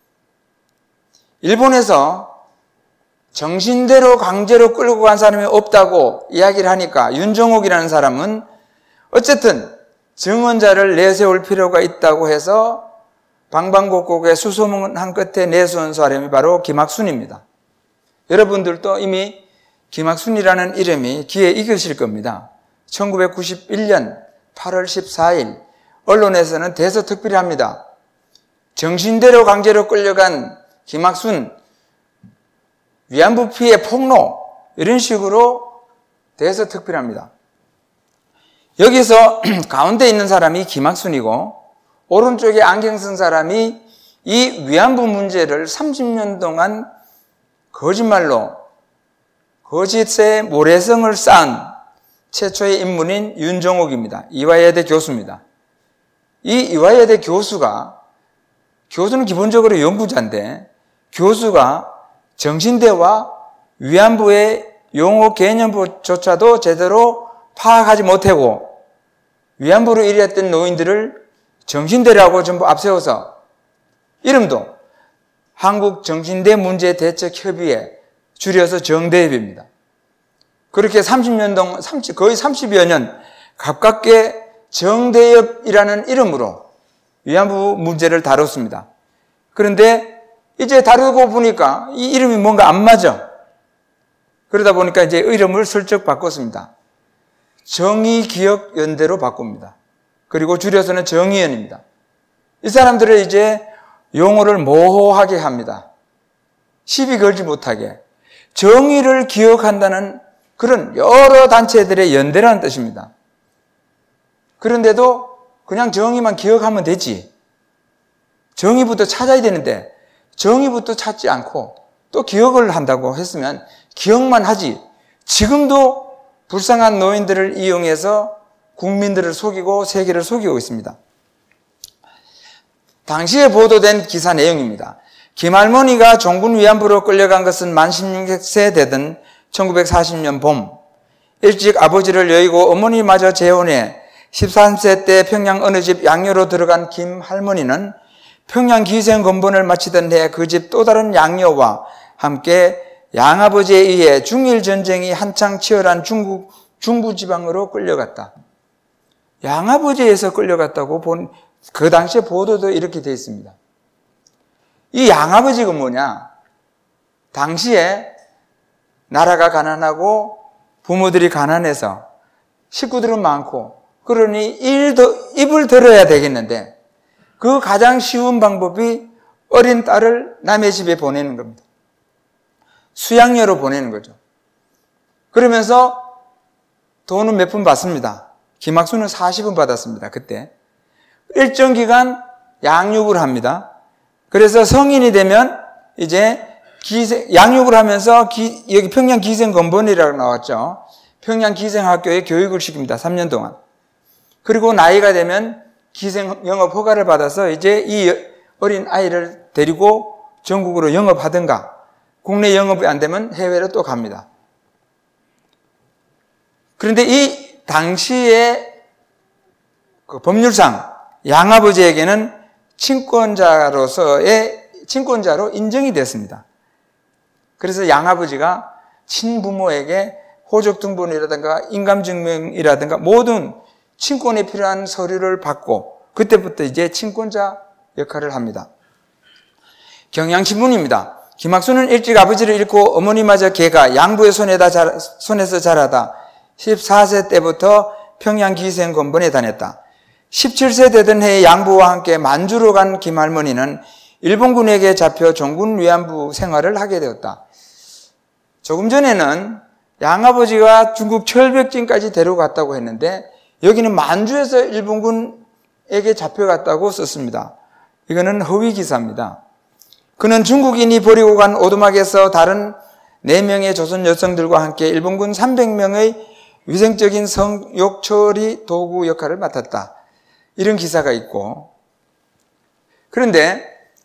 일본에서 정신대로 강제로 끌고 간 사람이 없다고 이야기를 하니까 윤정옥이라는 사람은 어쨌든 증언자를 내세울 필요가 있다고 해서 방방곡곡에 수소문한 끝에 내세운 사람이 바로 김학순입니다. 여러분들도 이미 김학순이라는 이름이 귀에 익으실 겁니다. 천구백구십일 년 팔월 십사일 언론에서는 대서특필합니다. 정신대로 강제로 끌려간 김학순 위안부 피해 폭로, 이런 식으로 대서특필합니다. 여기서 가운데 있는 사람이 김학순이고 오른쪽에 안경 쓴 사람이 이 위안부 문제를 삼십 년 동안 거짓말로 거짓의 모래성을 쌓은 최초의 인물인 윤정옥입니다. 이화여대 교수입니다. 이 이화여대 교수가, 교수는 기본적으로 연구자인데 교수가 정신대와 위안부의 용어 개념조차도 제대로 파악하지 못하고 위안부로 일했던 노인들을 정신대라고 전부 앞세워서 이름도 한국정신대 문제대책협의회, 줄여서 정대협입니다. 그렇게 삼십 년 동안, 거의 삼십여 년 가깝게 정대협이라는 이름으로 위안부 문제를 다뤘습니다. 그런데 이제 다루고 보니까 이 이름이 뭔가 안 맞아. 그러다 보니까 이제 이름을 슬쩍 바꿨습니다. 정의기억연대로 바꿉니다. 그리고 줄여서는 정의연입니다. 이 사람들을 이제 용어를 모호하게 합니다. 시비 걸지 못하게. 정의를 기억한다는 그런 여러 단체들의 연대라는 뜻입니다. 그런데도 그냥 정의만 기억하면 되지. 정의부터 찾아야 되는데 정의부터 찾지 않고 또 기억을 한다고 했으면 기억만 하지. 지금도 불쌍한 노인들을 이용해서 국민들을 속이고 세계를 속이고 있습니다. 당시에 보도된 기사 내용입니다. 김할머니가 종군 위안부로 끌려간 것은 만 십육 세 되던 천구백사십 년 봄, 일찍 아버지를 여의고 어머니마저 재혼해 십삼 세 때 평양 어느 집 양녀로 들어간 김할머니는 평양 기생검번을 마치던 해 그 집 또 다른 양녀와 함께 양아버지에 의해 중일 전쟁이 한창 치열한 중국 중부지방으로 끌려갔다. 양아버지에서 끌려갔다고 본 그 당시에 보도도 이렇게 되어 있습니다. 이 양아버지가 뭐냐? 당시에 나라가 가난하고 부모들이 가난해서 식구들은 많고 그러니 일도 입을 들어야 되겠는데 그 가장 쉬운 방법이 어린 딸을 남의 집에 보내는 겁니다. 수양녀로 보내는 거죠. 그러면서 돈은 몇 푼 받습니다. 김학수는 사십 원 받았습니다. 그때. 일정 기간 양육을 합니다. 그래서 성인이 되면 이제 기생, 양육을 하면서 기, 여기 평양 기생검번이라고 나왔죠. 평양 기생학교에 교육을 시킵니다. 삼 년 동안. 그리고 나이가 되면 기생 영업 허가를 받아서 이제 이 어린 아이를 데리고 전국으로 영업하든가 국내 영업이 안 되면 해외로 또 갑니다. 그런데 이 당시의 그 법률상 양아버지에게는 친권자로서의 친권자로 인정이 됐습니다. 그래서 양아버지가 친부모에게 호적등본이라든가 인감증명이라든가 모든 친권에 필요한 서류를 받고 그때부터 이제 친권자 역할을 합니다. 경향신문입니다. 김학수는 일찍 아버지를 잃고 어머니마저 개가 양부의 손에다 자, 손에서 자라다 십사 세 때부터 평양 기생검번에 다녔다. 십칠 세 되던 해에 양부와 함께 만주로 간 김할머니는 일본군에게 잡혀 종군 위안부 생활을 하게 되었다. 조금 전에는 양아버지가 중국 철벽진까지 데려갔다고 했는데 여기는 만주에서 일본군에게 잡혀갔다고 썼습니다. 이거는 허위 기사입니다. 그는 중국인이 버리고 간 오두막에서 다른 네 명의 조선 여성들과 함께 일본군 삼백 명의 위생적인 성욕 처리 도구 역할을 맡았다. 이런 기사가 있고, 그런데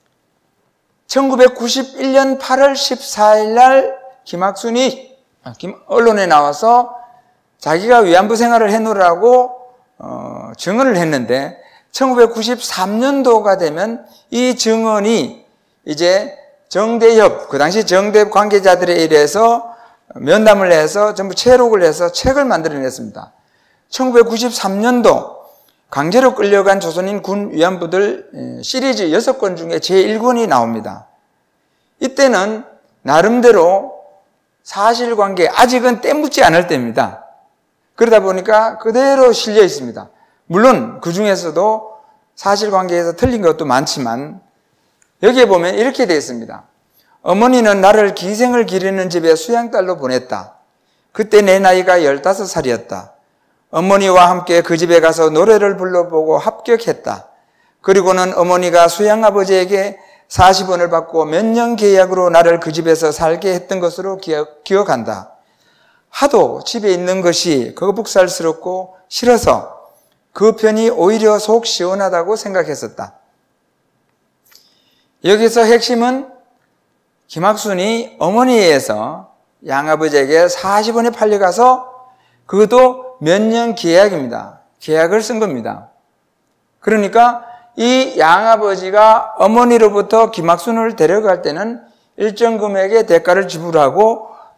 천구백구십일 년 팔월 십사일 날 김학순이 언론에 나와서 자기가 위안부 생활을 해놓으라고 어, 증언을 했는데 천구백구십삼 년도가 되면 이 증언이 이제 정대협, 그 당시 정대협 관계자들에 의해서 면담을 해서 전부 체록을 해서 책을 만들어냈습니다. 천구백구십삼 년도 강제로 끌려간 조선인 군 위안부들 시리즈 여섯 권 중에 제일 권이 나옵니다. 이때는 나름대로 사실관계, 아직은 때묻지 않을 때입니다. 그러다 보니까 그대로 실려 있습니다. 물론 그 중에서도 사실관계에서 틀린 것도 많지만 여기에 보면 이렇게 되어 있습니다. 어머니는 나를 기생을 기르는 집에 수양딸로 보냈다. 그때 내 나이가 열다섯 살이었다. 어머니와 함께 그 집에 가서 노래를 불러보고 합격했다. 그리고는 어머니가 수양아버지에게 사십 원을 받고 몇 년 계약으로 나를 그 집에서 살게 했던 것으로 기억, 기억한다. 하도 집에 있는 것이 거북살스럽고 싫어서 그 편이 오히려 속 시원하다고 생각했었다. 여기서 핵심은 김학순이 어머니에 의해서 양아버지에게 사십 원에 팔려가서 그것도 몇 년 계약입니다. 계약을 쓴 겁니다. 그러니까 이 양아버지가 어머니로부터 김학순을 데려갈 때는 일정 금액의 대가를 지불하고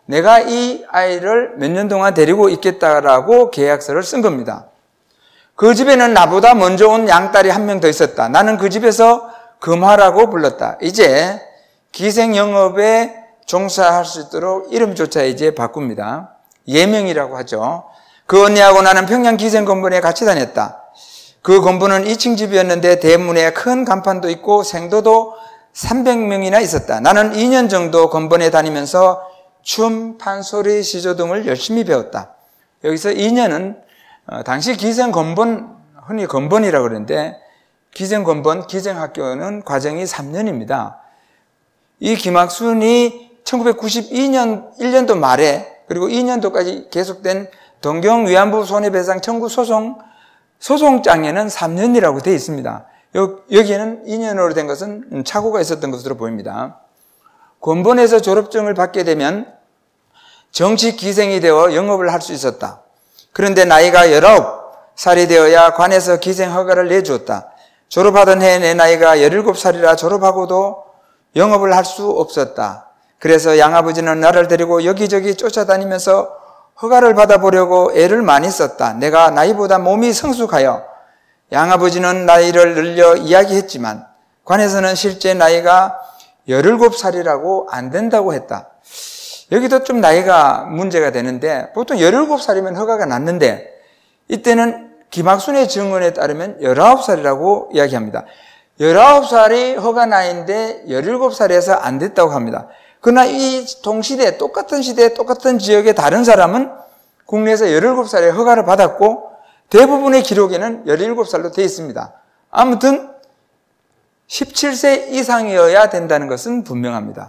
내가 이 아이를 몇 년 동안 데리고 있겠다라고 계약서를 쓴 겁니다. 그 집에는 나보다 먼저 온 양딸이 한 명 더 있었다. 나는 그 집에서 금화라고 불렀다. 이제 기생영업에 종사할 수 있도록 이름조차 이제 바꿉니다. 예명이라고 하죠. 그 언니하고 나는 평양 기생건번에 같이 다녔다. 그 건번은 이 층 집이었는데 대문에 큰 간판도 있고 생도도 삼백 명이나 있었다. 나는 이 년 정도 건번에 다니면서 춤, 판소리, 시조 등을 열심히 배웠다. 여기서 이 년은 어, 당시 기생건번, 흔히 건번이라고 그러는데 기생건번, 기생학교는 과정이 삼 년입니다. 이 김학순이 천구백구십이 년 일 년도 말에 그리고 이 년도까지 계속된 동경 위안부 손해배상 청구 소송 소송장에는 삼 년이라고 되어 있습니다. 여기에는 이 년으로 된 것은 착오가 있었던 것으로 보입니다. 건번에서 졸업증을 받게 되면 정식 기생이 되어 영업을 할 수 있었다. 그런데 나이가 열아홉 살이 되어야 관에서 기생 허가를 내주었다. 졸업하던 해 내 나이가 열일곱 살이라 졸업하고도 영업을 할 수 없었다. 그래서 양아버지는 나를 데리고 여기저기 쫓아다니면서 허가를 받아보려고 애를 많이 썼다. 내가 나이보다 몸이 성숙하여 양아버지는 나이를 늘려 이야기했지만 관에서는 실제 나이가 열일곱 살이라고 안 된다고 했다. 여기도 좀 나이가 문제가 되는데 보통 열일곱 살이면 허가가 났는데 이때는 김학순의 증언에 따르면 열아홉 살이라고 이야기합니다. 열아홉 살이 허가 나이인데 열일곱 살에서 안 됐다고 합니다. 그러나 이 동시대, 똑같은 시대, 똑같은 지역의 다른 사람은 국내에서 열일곱 살에 허가를 받았고 대부분의 기록에는 열일곱 살로 되어 있습니다. 아무튼 십칠 세 이상이어야 된다는 것은 분명합니다.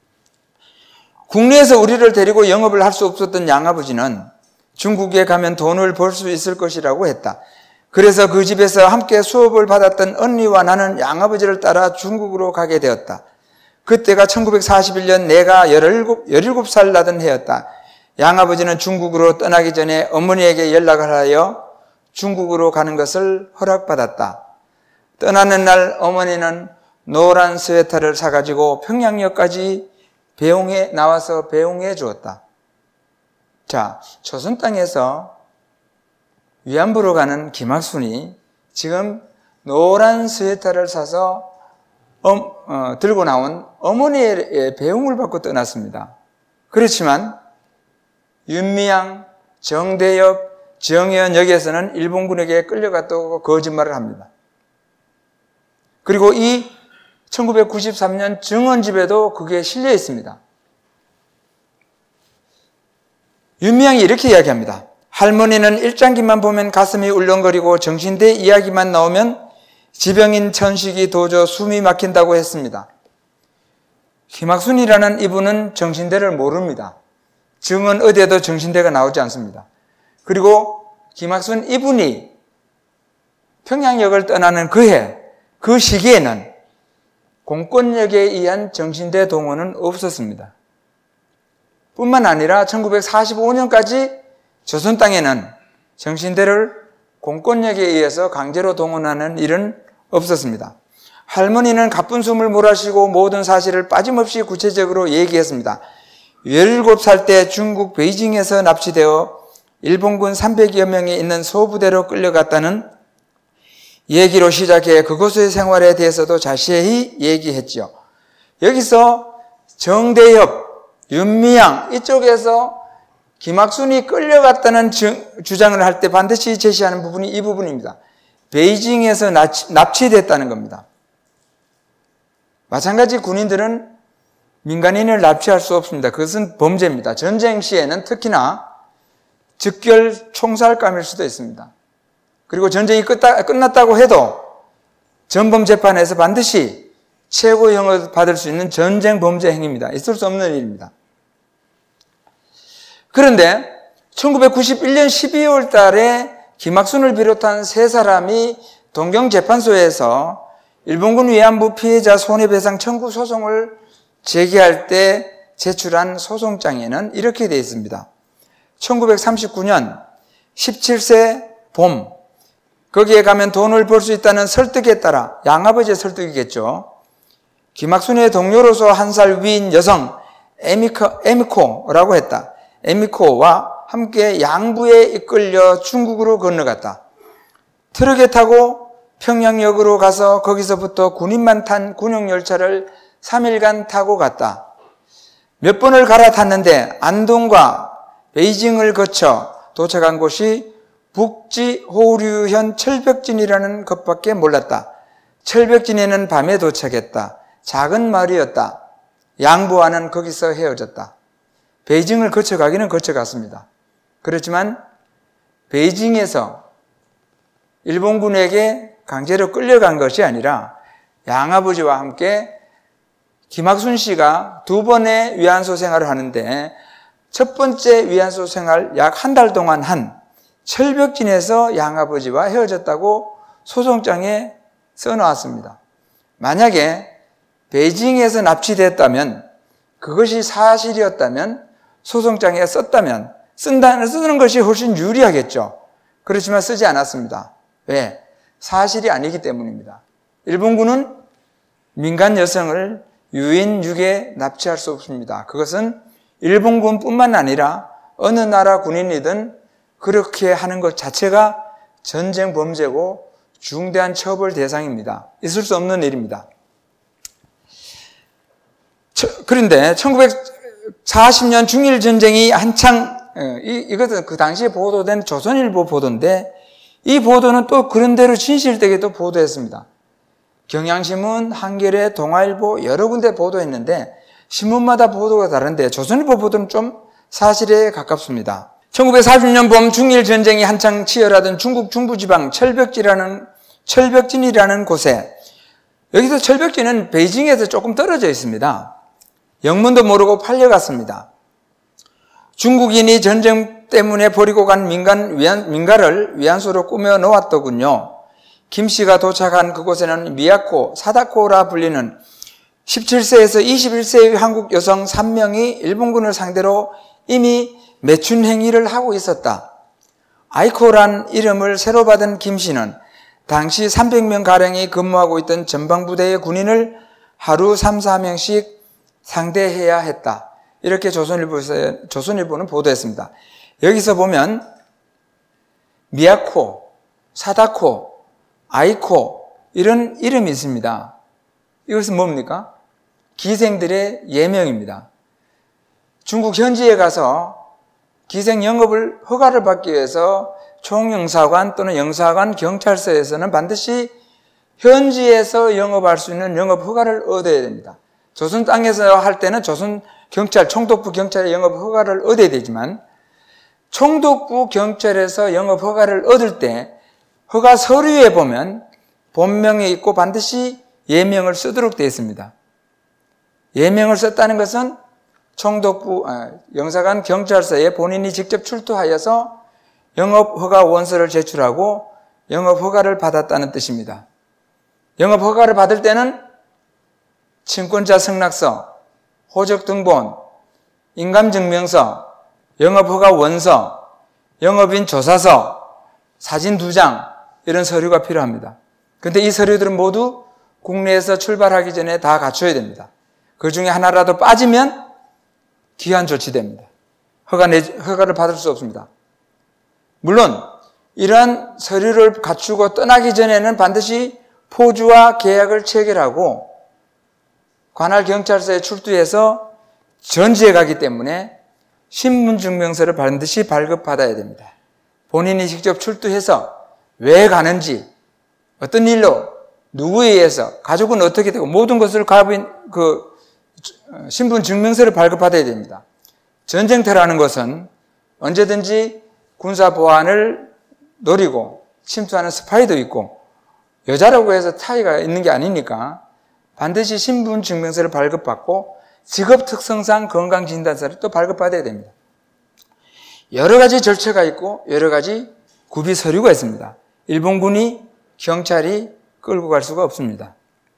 국내에서 우리를 데리고 영업을 할 수 없었던 양아버지는 중국에 가면 돈을 벌 수 있을 것이라고 했다. 그래서 그 집에서 함께 수업을 받았던 언니와 나는 양아버지를 따라 중국으로 가게 되었다. 그때가 천구백사십일 년 내가 열일곱, 열일곱 살 나던 해였다. 양아버지는 중국으로 떠나기 전에 어머니에게 연락을 하여 중국으로 가는 것을 허락받았다. 떠나는 날 어머니는 노란 스웨터를 사가지고 평양역까지 배웅해 나와서 배웅해 주었다. 자, 조선 땅에서 위안부로 가는 김학순이 지금 노란 스웨터를 사서 어, 어, 들고 나온 어머니의 배웅을 받고 떠났습니다. 그렇지만 윤미향, 정대엽, 정의연 여기에서는 일본군에게 끌려갔다고 거짓말을 합니다. 그리고 이 천구백구십삼 년 증언집에도 그게 실려 있습니다. 윤미향이 이렇게 이야기합니다. 할머니는 일장기만 보면 가슴이 울렁거리고 정신대 이야기만 나오면 지병인 천식이 도저 숨이 막힌다고 했습니다. 김학순이라는 이분은 정신대를 모릅니다. 증언 어디에도 정신대가 나오지 않습니다. 그리고 김학순 이분이 평양역을 떠나는 그 해, 그 시기에는 공권력에 의한 정신대 동원은 없었습니다. 뿐만 아니라 천구백사십오 년까지 조선 땅에는 정신대를 공권력에 의해서 강제로 동원하는 일은 없었습니다. 할머니는 가쁜 숨을 몰아쉬고 모든 사실을 빠짐없이 구체적으로 얘기했습니다. 열일곱 살 때 중국 베이징에서 납치되어 일본군 삼백여 명이 있는 소부대로 끌려갔다는 얘기로 시작해 그곳의 생활에 대해서도 자세히 얘기했지요. 여기서 정대엽, 윤미향 이쪽에서 김학순이 끌려갔다는 주장을 할 때 반드시 제시하는 부분이 이 부분입니다. 베이징에서 납치됐다는 겁니다. 마찬가지 군인들은 민간인을 납치할 수 없습니다. 그것은 범죄입니다. 전쟁 시에는 특히나 즉결 총살감일 수도 있습니다. 그리고 전쟁이 끝났다고 해도 전범재판에서 반드시 최고형을 받을 수 있는 전쟁 범죄 행위입니다. 있을 수 없는 일입니다. 그런데 천구백구십일 년 십이월 달에 김학순을 비롯한 세 사람이 동경재판소에서 일본군 위안부 피해자 손해배상 청구 소송을 제기할 때 제출한 소송장에는 이렇게 되어 있습니다. 천구백삼십구 년 십칠 세 봄, 거기에 가면 돈을 벌 수 있다는 설득에 따라, 양아버지의 설득이겠죠. 김학순의 동료로서 한 살 위인 여성 에미코, 에미코라고 했다. 에미코와 함께 양부에 이끌려 중국으로 건너갔다. 트럭에 타고 평양역으로 가서 거기서부터 군인만 탄 군용열차를 삼 일간 타고 갔다. 몇 번을 갈아탔는데 안동과 베이징을 거쳐 도착한 곳이 북지 호류현 철벽진이라는 것밖에 몰랐다. 철벽진에는 밤에 도착했다. 작은 마을이었다. 양부와는 거기서 헤어졌다. 베이징을 거쳐가기는 거쳐갔습니다. 그렇지만 베이징에서 일본군에게 강제로 끌려간 것이 아니라 양아버지와 함께 김학순 씨가 두 번의 위안소 생활을 하는데 첫 번째 위안소 생활 약 한 달 동안 한 철벽진에서 양아버지와 헤어졌다고 소송장에 써놓았습니다. 만약에 베이징에서 납치됐다면, 그것이 사실이었다면, 소송장에 썼다면, 쓴다는, 쓰는 것이 훨씬 유리하겠죠. 그렇지만 쓰지 않았습니다. 왜? 사실이 아니기 때문입니다. 일본군은 민간 여성을 유인, 유괴, 납치할 수 없습니다. 그것은 일본군뿐만 아니라 어느 나라 군인이든 그렇게 하는 것 자체가 전쟁 범죄고 중대한 처벌 대상입니다. 있을 수 없는 일입니다. 그런데 천구백사십 년 중일 전쟁이 한창, 이것은 그 당시에 보도된 조선일보 보도인데, 이 보도는 또 그런대로 진실되게 또 보도했습니다. 경향신문, 한겨레, 동아일보 여러 군데 보도했는데 신문마다 보도가 다른데 조선일보 보도는 좀 사실에 가깝습니다. 천구백사십 년 봄 중일 전쟁이 한창 치열하던 중국 중부지방 철벽지라는, 철벽진이라는 곳에, 여기서 철벽진은 베이징에서 조금 떨어져 있습니다. 영문도 모르고 팔려갔습니다. 중국인이 전쟁 때문에 버리고 간 민간, 위안, 민가를 위안소로 꾸며 놓았더군요. 김 씨가 도착한 그곳에는 미야코, 사다코라 불리는 십칠 세에서 이십일 세의 한국 여성 삼 명이 일본군을 상대로 이미 매춘 행위를 하고 있었다. 아이코란 이름을 새로 받은 김 씨는 당시 삼백 명 가량이 근무하고 있던 전방부대의 군인을 하루 삼, 사 명씩 상대해야 했다. 이렇게 조선일보에서, 조선일보는 보도했습니다. 여기서 보면 미야코, 사다코, 아이코 이런 이름이 있습니다. 이것은 뭡니까? 기생들의 예명입니다. 중국 현지에 가서 기생 영업을 허가를 받기 위해서 총영사관 또는 영사관 경찰서에서는 반드시 현지에서 영업할 수 있는 영업 허가를 얻어야 됩니다. 조선 땅에서 할 때는 조선 경찰, 총독부 경찰의 영업 허가를 얻어야 되지만 총독부 경찰에서 영업 허가를 얻을 때 허가 서류에 보면 본명이 있고 반드시 예명을 쓰도록 되어 있습니다. 예명을 썼다는 것은 총독부, 아, 영사관 경찰서에 본인이 직접 출두하여서 영업허가 원서를 제출하고 영업허가를 받았다는 뜻입니다. 영업허가를 받을 때는 친권자 승낙서, 호적등본, 인감증명서, 영업허가 원서, 영업인 조사서, 사진 두 장 이런 서류가 필요합니다. 그런데 이 서류들은 모두 국내에서 출발하기 전에 다 갖춰야 됩니다. 그 중에 하나라도 빠지면 기한 조치됩니다. 허가 내, 허가를 받을 수 없습니다. 물론 이러한 서류를 갖추고 떠나기 전에는 반드시 포주와 계약을 체결하고 관할 경찰서에 출두해서 전지에 가기 때문에 신분증명서를 반드시 발급받아야 됩니다. 본인이 직접 출두해서 왜 가는지, 어떤 일로, 누구에 의해서, 가족은 어떻게 되고 모든 것을 가빈 그 신분증명서를 발급받아야 됩니다. 전쟁터라는 것은 언제든지 군사보안을 노리고 침투하는 스파이도 있고 여자라고 해서 차이가 있는 게 아니니까 반드시 신분증명서를 발급받고 직업특성상 건강진단서를 또 발급받아야 됩니다. 여러 가지 절차가 있고 여러 가지 구비 서류가 있습니다. 일본군이, 경찰이 끌고 갈 수가 없습니다.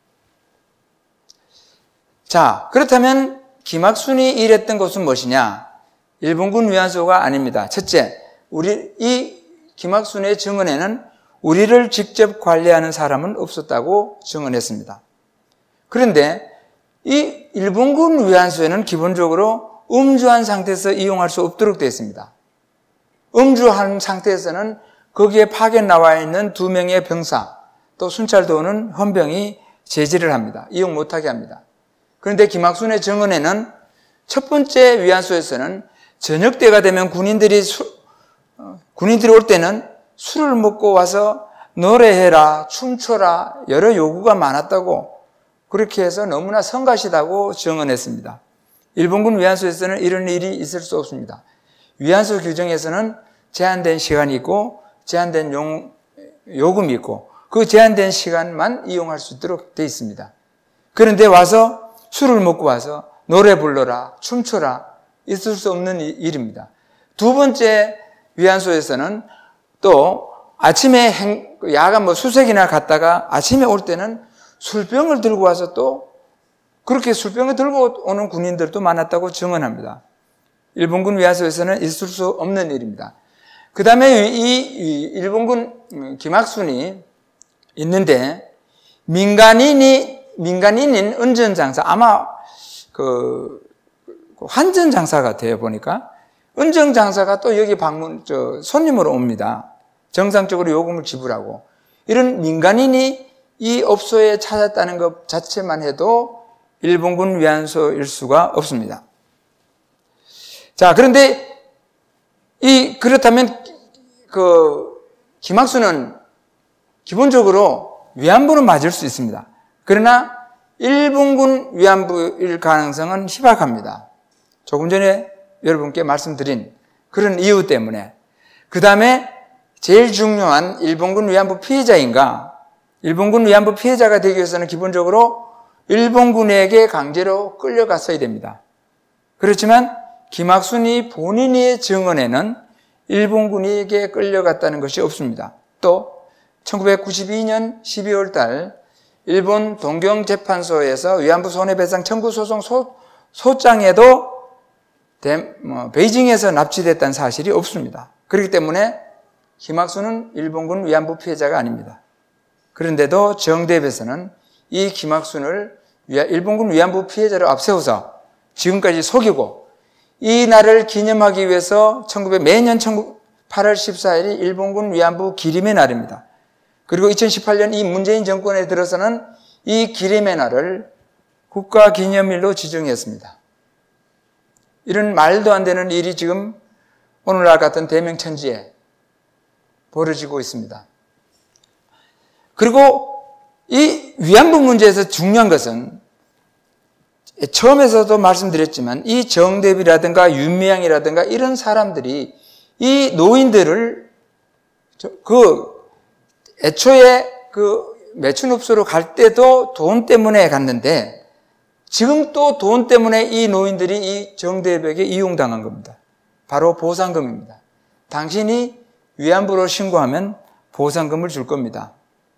자, 그렇다면 김학순이 일했던 곳은 무엇이냐? 일본군 위안소가 아닙니다. 첫째, 우리 이 김학순의 증언에는 우리를 직접 관리하는 사람은 없었다고 증언했습니다. 그런데 이 일본군 위안소에는 기본적으로 음주한 상태에서 이용할 수 없도록 되어 있습니다. 음주한 상태에서는 거기에 파견 나와 있는 두 명의 병사, 또 순찰 도우는 헌병이 제지를 합니다. 이용 못하게 합니다. 그런데 김학순의 정원에는 첫 번째 위안소에서는 저녁 때가 되면 군인들이 수, 어, 군인들이 올 때는 술을 먹고 와서 노래해라, 춤춰라, 여러 요구가 많았다고, 그렇게 해서 너무나 성가시다고 정언했습니다. 일본군 위안소에서는 이런 일이 있을 수 없습니다. 위안소 규정에서는 제한된 시간이 있고 제한된 용, 요금이 있고 그 제한된 시간만 이용할 수 있도록 되어 있습니다. 그런데 와서 술을 먹고 와서 노래 불러라, 춤춰라, 있을 수 없는 일입니다. 두 번째 위안소에서는 또 아침에 행, 야간 뭐 수색이나 갔다가 아침에 올 때는 술병을 들고 와서 또 그렇게 술병을 들고 오는 군인들도 많았다고 증언합니다. 일본군 위안소에서는 있을 수 없는 일입니다. 그 다음에 이 일본군 김학순이 있는데 민간인이 민간인인 은전장사, 아마 그 환전장사 같아요. 보니까 은전장사가 또 여기 방문 저 손님으로 옵니다. 정상적으로 요금을 지불하고, 이런 민간인이 이 업소에 찾았다는 것 자체만 해도 일본군 위안소일 수가 없습니다. 자, 그런데 이 그렇다면 그 김학순은 기본적으로 위안부는 맞을 수 있습니다. 그러나 일본군 위안부일 가능성은 희박합니다. 조금 전에 여러분께 말씀드린 그런 이유 때문에. 그 다음에 제일 중요한 일본군 위안부 피해자인가? 일본군 위안부 피해자가 되기 위해서는 기본적으로 일본군에게 강제로 끌려갔어야 됩니다. 그렇지만 김학순이 본인의 증언에는 일본군에게 끌려갔다는 것이 없습니다. 또 천구백구십이 년 십이월 달 일본 동경재판소에서 위안부 손해배상 청구 소송 소, 소장에도 대, 뭐, 베이징에서 납치됐다는 사실이 없습니다. 그렇기 때문에 김학순은 일본군 위안부 피해자가 아닙니다. 그런데도 정대협에서는 이 김학순을 일본군 위안부 피해자로 앞세워서 지금까지 속이고, 이 날을 기념하기 위해서 천구백 매년 팔월 십사일이 일본군 위안부 기림의 날입니다. 그리고 이천십팔 년 이 문재인 정권에 들어서는 이 기림의 날을 국가기념일로 지정했습니다. 이런 말도 안 되는 일이 지금 오늘날 같은 대명천지에 벌어지고 있습니다. 그리고 이 위안부 문제에서 중요한 것은 처음에서도 말씀드렸지만 이 정대비라든가 윤미향이라든가 이런 사람들이 이 노인들을 그 애초에 그 매춘업소로 갈 때도 돈 때문에 갔는데 지금 또 돈 때문에 이 노인들이 이 정대백에 이용당한 겁니다. 바로 보상금입니다. 당신이 위안부로 신고하면 보상금을 줄 겁니다.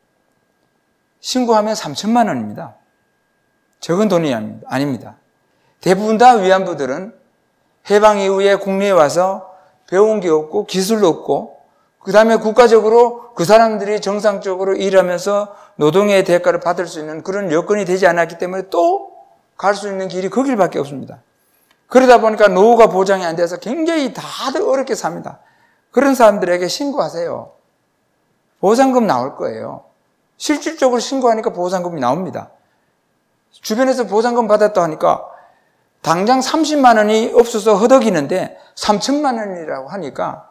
신고하면 삼천만 원입니다. 적은 돈이 아닙니다. 대부분 다 위안부들은 해방 이후에 국내에 와서 배운 게 없고 기술도 없고 그 다음에 국가적으로 그 사람들이 정상적으로 일하면서 노동의 대가를 받을 수 있는 그런 여건이 되지 않았기 때문에 또 갈 수 있는 길이 그 길밖에 없습니다. 그러다 보니까 노후가 보장이 안 돼서 굉장히 다들 어렵게 삽니다. 그런 사람들에게 신고하세요. 보상금 나올 거예요. 실질적으로 신고하니까 보상금이 나옵니다. 주변에서 보상금 받았다 하니까 당장 삼십만 원이 없어서 허덕이는데 삼천만 원이라고 하니까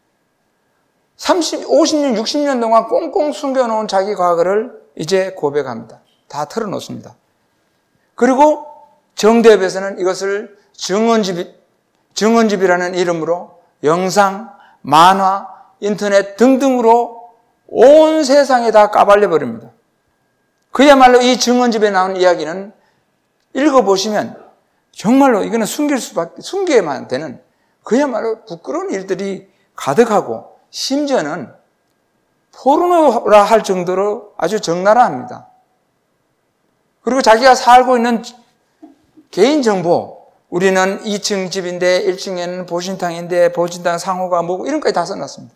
삼십, 오십 년, 육십 년 동안 꽁꽁 숨겨놓은 자기 과거를 이제 고백합니다. 다 털어놓습니다. 그리고 정대협에서는 이것을 증언집, 증언집이라는 이름으로 영상, 만화, 인터넷 등등으로 온 세상에 다 까발려 버립니다. 그야말로 이 증언집에 나온 이야기는 읽어보시면 정말로 이거는 숨길 수밖에, 숨겨야만 되는 그야말로 부끄러운 일들이 가득하고 심지어는 포르노라 할 정도로 아주 적나라합니다. 그리고 자기가 살고 있는 개인정보, 우리는 이 층 집인데 일 층에는 보신탕인데 보신탕 상호가 뭐고 이런 것까지 다 써놨습니다.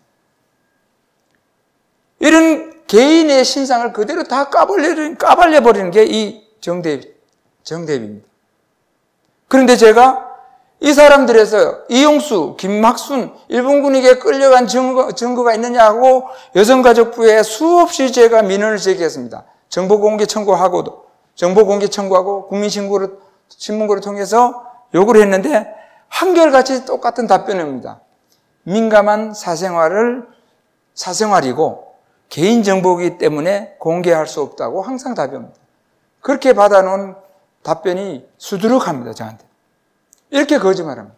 이런 개인의 신상을 그대로 다 까발려, 까발려버리는 게 이 정대입, 정대입입니다. 그런데 제가 이 사람들에서 이용수, 김학순, 일본군에게 끌려간 증거, 증거가 있느냐고 여성가족부에 수없이 제가 민원을 제기했습니다. 정보공개 청구하고도, 정보공개 청구하고 국민신고를, 신문고를 통해서 요구를 했는데 한결같이 똑같은 답변입니다. 민감한 사생활을, 사생활이고 개인정보이기 때문에 공개할 수 없다고 항상 답변합니다. 그렇게 받아놓은 답변이 수두룩합니다, 저한테. 이렇게 거짓말합니다.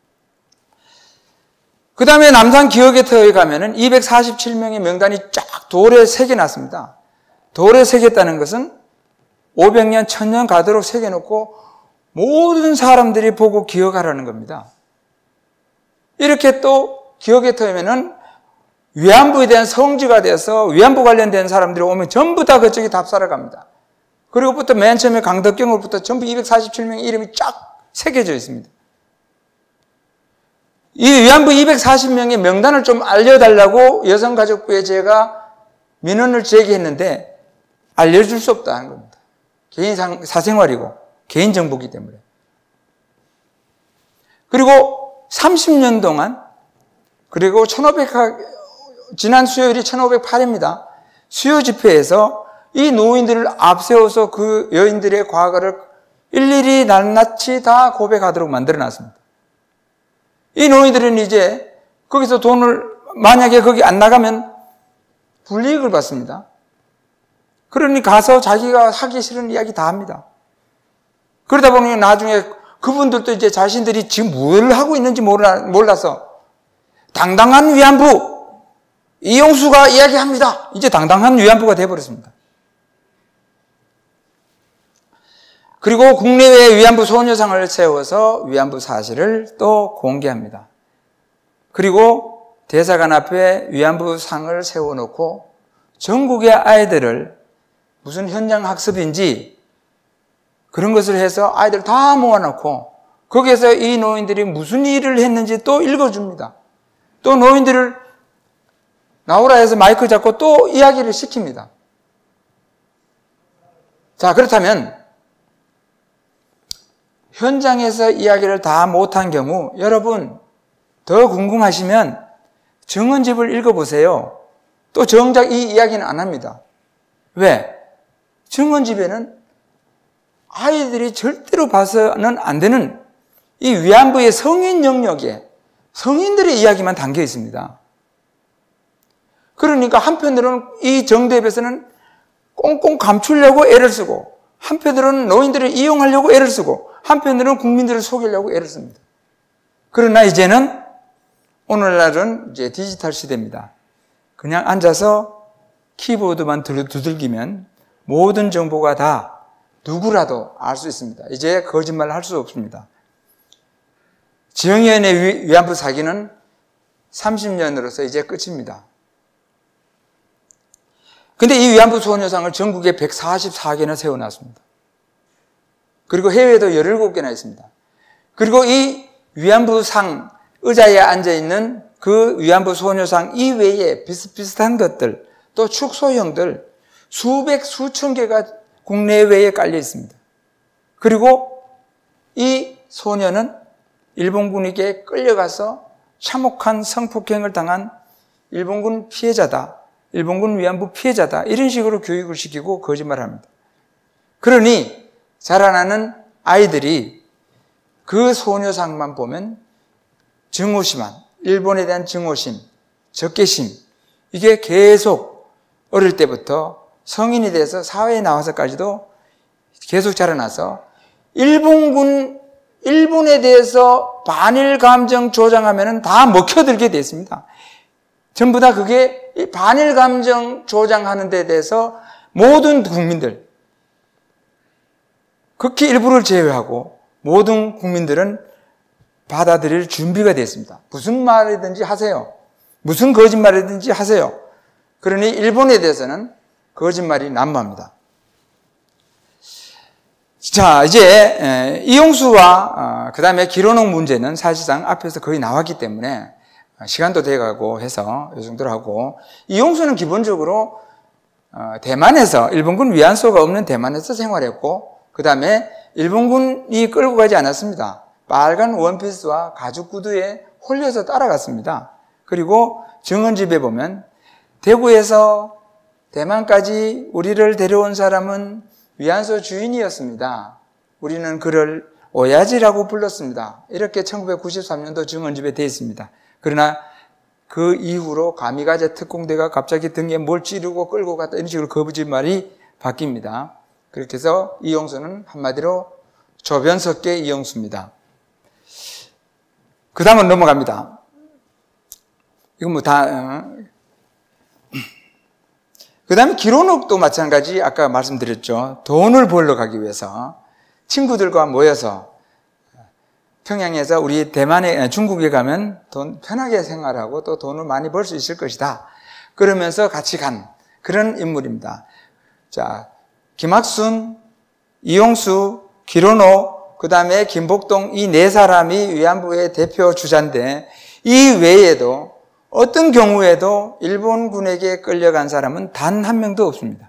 그 다음에 남산 기억의터에 가면은 이백사십칠 명의 명단이 쫙 돌에 새겨놨습니다. 돌에 새겼다는 것은 오백 년, 천 년 가도록 새겨놓고 모든 사람들이 보고 기억하라는 겁니다. 이렇게 또 기억의터에는 위안부에 대한 성지가 돼서 위안부 관련된 사람들이 오면 전부 다 그쪽에 답사를 갑니다. 그리고부터 맨 처음에 강덕경으로부터 전부 이백사십칠 명의 이름이 쫙 새겨져 있습니다. 이 위안부 이백사십 명의 명단을 좀 알려달라고 여성가족부에 제가 민원을 제기했는데 알려줄 수 없다는 겁니다. 개인 사생활이고 개인정보이기 때문에. 그리고 삼십 년 동안, 그리고 천오백, 지난 수요일이 천오백팔 회입니다. 수요 집회에서 이 노인들을 앞세워서 그 여인들의 과거를 일일이 낱낱이 다 고백하도록 만들어놨습니다. 이 노인들은 이제 거기서 돈을, 만약에 거기 안 나가면 불이익을 받습니다. 그러니 가서 자기가 하기 싫은 이야기 다 합니다. 그러다 보니 나중에 그분들도 이제 자신들이 지금 뭘 하고 있는지 몰라, 몰라서 당당한 위안부 이용수가 이야기합니다. 이제 당당한 위안부가 되어버렸습니다. 그리고 국내외에 위안부 소녀상을 세워서 위안부 사실을 또 공개합니다. 그리고 대사관 앞에 위안부 상을 세워놓고 전국의 아이들을 무슨 현장 학습인지 그런 것을 해서 아이들 다 모아놓고 거기에서 이 노인들이 무슨 일을 했는지 또 읽어줍니다. 또 노인들을 나오라 해서 마이크 잡고 또 이야기를 시킵니다. 자, 그렇다면 현장에서 이야기를 다 못한 경우 여러분 더 궁금하시면 정언집을 읽어보세요. 또 정작 이 이야기는 안 합니다. 왜? 정언집에는 아이들이 절대로 봐서는 안 되는 이 위안부의 성인 영역에 성인들의 이야기만 담겨 있습니다. 그러니까 한편으로는 이 정대협에서는 꽁꽁 감추려고 애를 쓰고 한편으로는 노인들을 이용하려고 애를 쓰고 한편으로는 국민들을 속이려고 애를 씁니다. 그러나 이제는 오늘날은 이제 디지털 시대입니다. 그냥 앉아서 키보드만 두들기면 모든 정보가 다 누구라도 알 수 있습니다. 이제 거짓말을 할 수 없습니다. 지영이의 위안부 사기는 삼십 년으로서 이제 끝입니다. 근데 이 위안부 소녀상을 전국에 백사십사 개나 세워놨습니다. 그리고 해외에도 열일곱 개나 있습니다. 그리고 이 위안부상 의자에 앉아있는 그 위안부 소녀상 이외에 비슷비슷한 것들, 또 축소형들 수백, 수천 개가 국내외에 깔려 있습니다. 그리고 이 소녀는 일본군에게 끌려가서 참혹한 성폭행을 당한 일본군 피해자다. 일본군 위안부 피해자다. 이런 식으로 교육을 시키고 거짓말합니다. 그러니 자라나는 아이들이 그 소녀상만 보면 증오심한, 일본에 대한 증오심, 적개심, 이게 계속 어릴 때부터 성인이 돼서 사회에 나와서까지도 계속 자라나서 일본군, 일본에 대해서 반일 감정 조장하면 다 먹혀들게 돼 있습니다. 전부 다 그게 반일 감정 조장하는 데 대해서 모든 국민들, 극히 일부를 제외하고 모든 국민들은 받아들일 준비가 되어 있습니다. 무슨 말이든지 하세요. 무슨 거짓말이든지 하세요. 그러니 일본에 대해서는 거짓말이 난무합니다. 자, 이제 이용수와 그 다음에 기론옥 문제는 사실상 앞에서 거의 나왔기 때문에 시간도 돼가고 해서 이 정도로 하고, 이용수는 기본적으로 대만에서, 일본군 위안소가 없는 대만에서 생활했고, 그 다음에 일본군이 끌고 가지 않았습니다. 빨간 원피스와 가죽 구두에 홀려서 따라갔습니다. 그리고 증언집에 보면 대구에서 대만까지 우리를 데려온 사람은 위안소 주인이었습니다. 우리는 그를 오야지라고 불렀습니다. 이렇게 천구백구십삼 년도 증언집에 되어 있습니다. 그러나 그 이후로 가미가제 특공대가 갑자기 등에 뭘 찌르고 끌고 갔다 이런 식으로 거짓말이 바뀝니다. 그렇게 해서 이용수는 한마디로 조변석계 이용수입니다. 그 다음은 넘어갑니다. 이건 뭐 다, 어. 그 다음에 기론옥도 마찬가지 아까 말씀드렸죠. 돈을 벌러 가기 위해서 친구들과 모여서 평양에서 우리 대만에, 중국에 가면 돈 편하게 생활하고 또 돈을 많이 벌 수 있을 것이다. 그러면서 같이 간 그런 인물입니다. 자, 김학순, 이용수, 기론옥, 그 다음에 김복동 이 네 사람이 위안부의 대표 주자인데 이 외에도 어떤 경우에도 일본군에게 끌려간 사람은 단 한 명도 없습니다.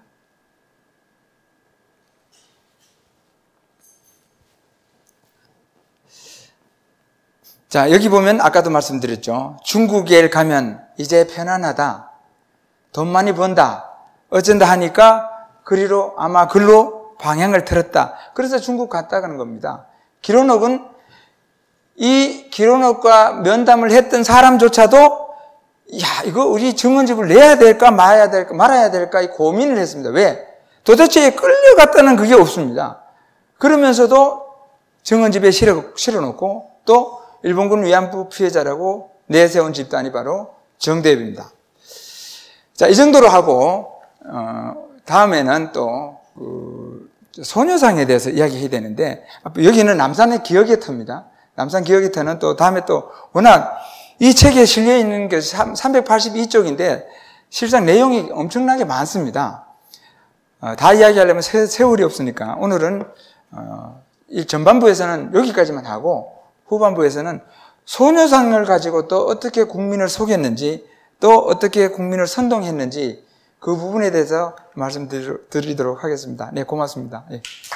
자, 여기 보면 아까도 말씀드렸죠. 중국에 가면 이제 편안하다. 돈 많이 번다. 어쩐다 하니까 그리로 아마 글로 방향을 틀었다. 그래서 중국 갔다 가는 겁니다. 기론옥은 이 기론옥과 면담을 했던 사람조차도 야, 이거 우리 증언집을 내야 될까 말아야 될까 말아야 될까 이 고민을 했습니다. 왜? 도대체 끌려갔다는 그게 없습니다. 그러면서도 증언집에 실어, 실어놓고 또 일본군 위안부 피해자라고 내세운 집단이 바로 정대협입니다. 자, 이 정도로 하고 어, 다음에는 또 그, 소녀상에 대해서 이야기해야 되는데 여기는 남산의 기억의 터입니다. 남산 기억의 터는 또 다음에 또 워낙 이 책에 실려 있는 게 삼백팔십이 쪽인데 실상 내용이 엄청나게 많습니다. 어, 다 이야기하려면 세, 세월이 없으니까 오늘은 어, 이 전반부에서는 여기까지만 하고 후반부에서는 소녀상을 가지고 또 어떻게 국민을 속였는지 또 어떻게 국민을 선동했는지 그 부분에 대해서 말씀드리도록 하겠습니다. 네, 고맙습니다. 네.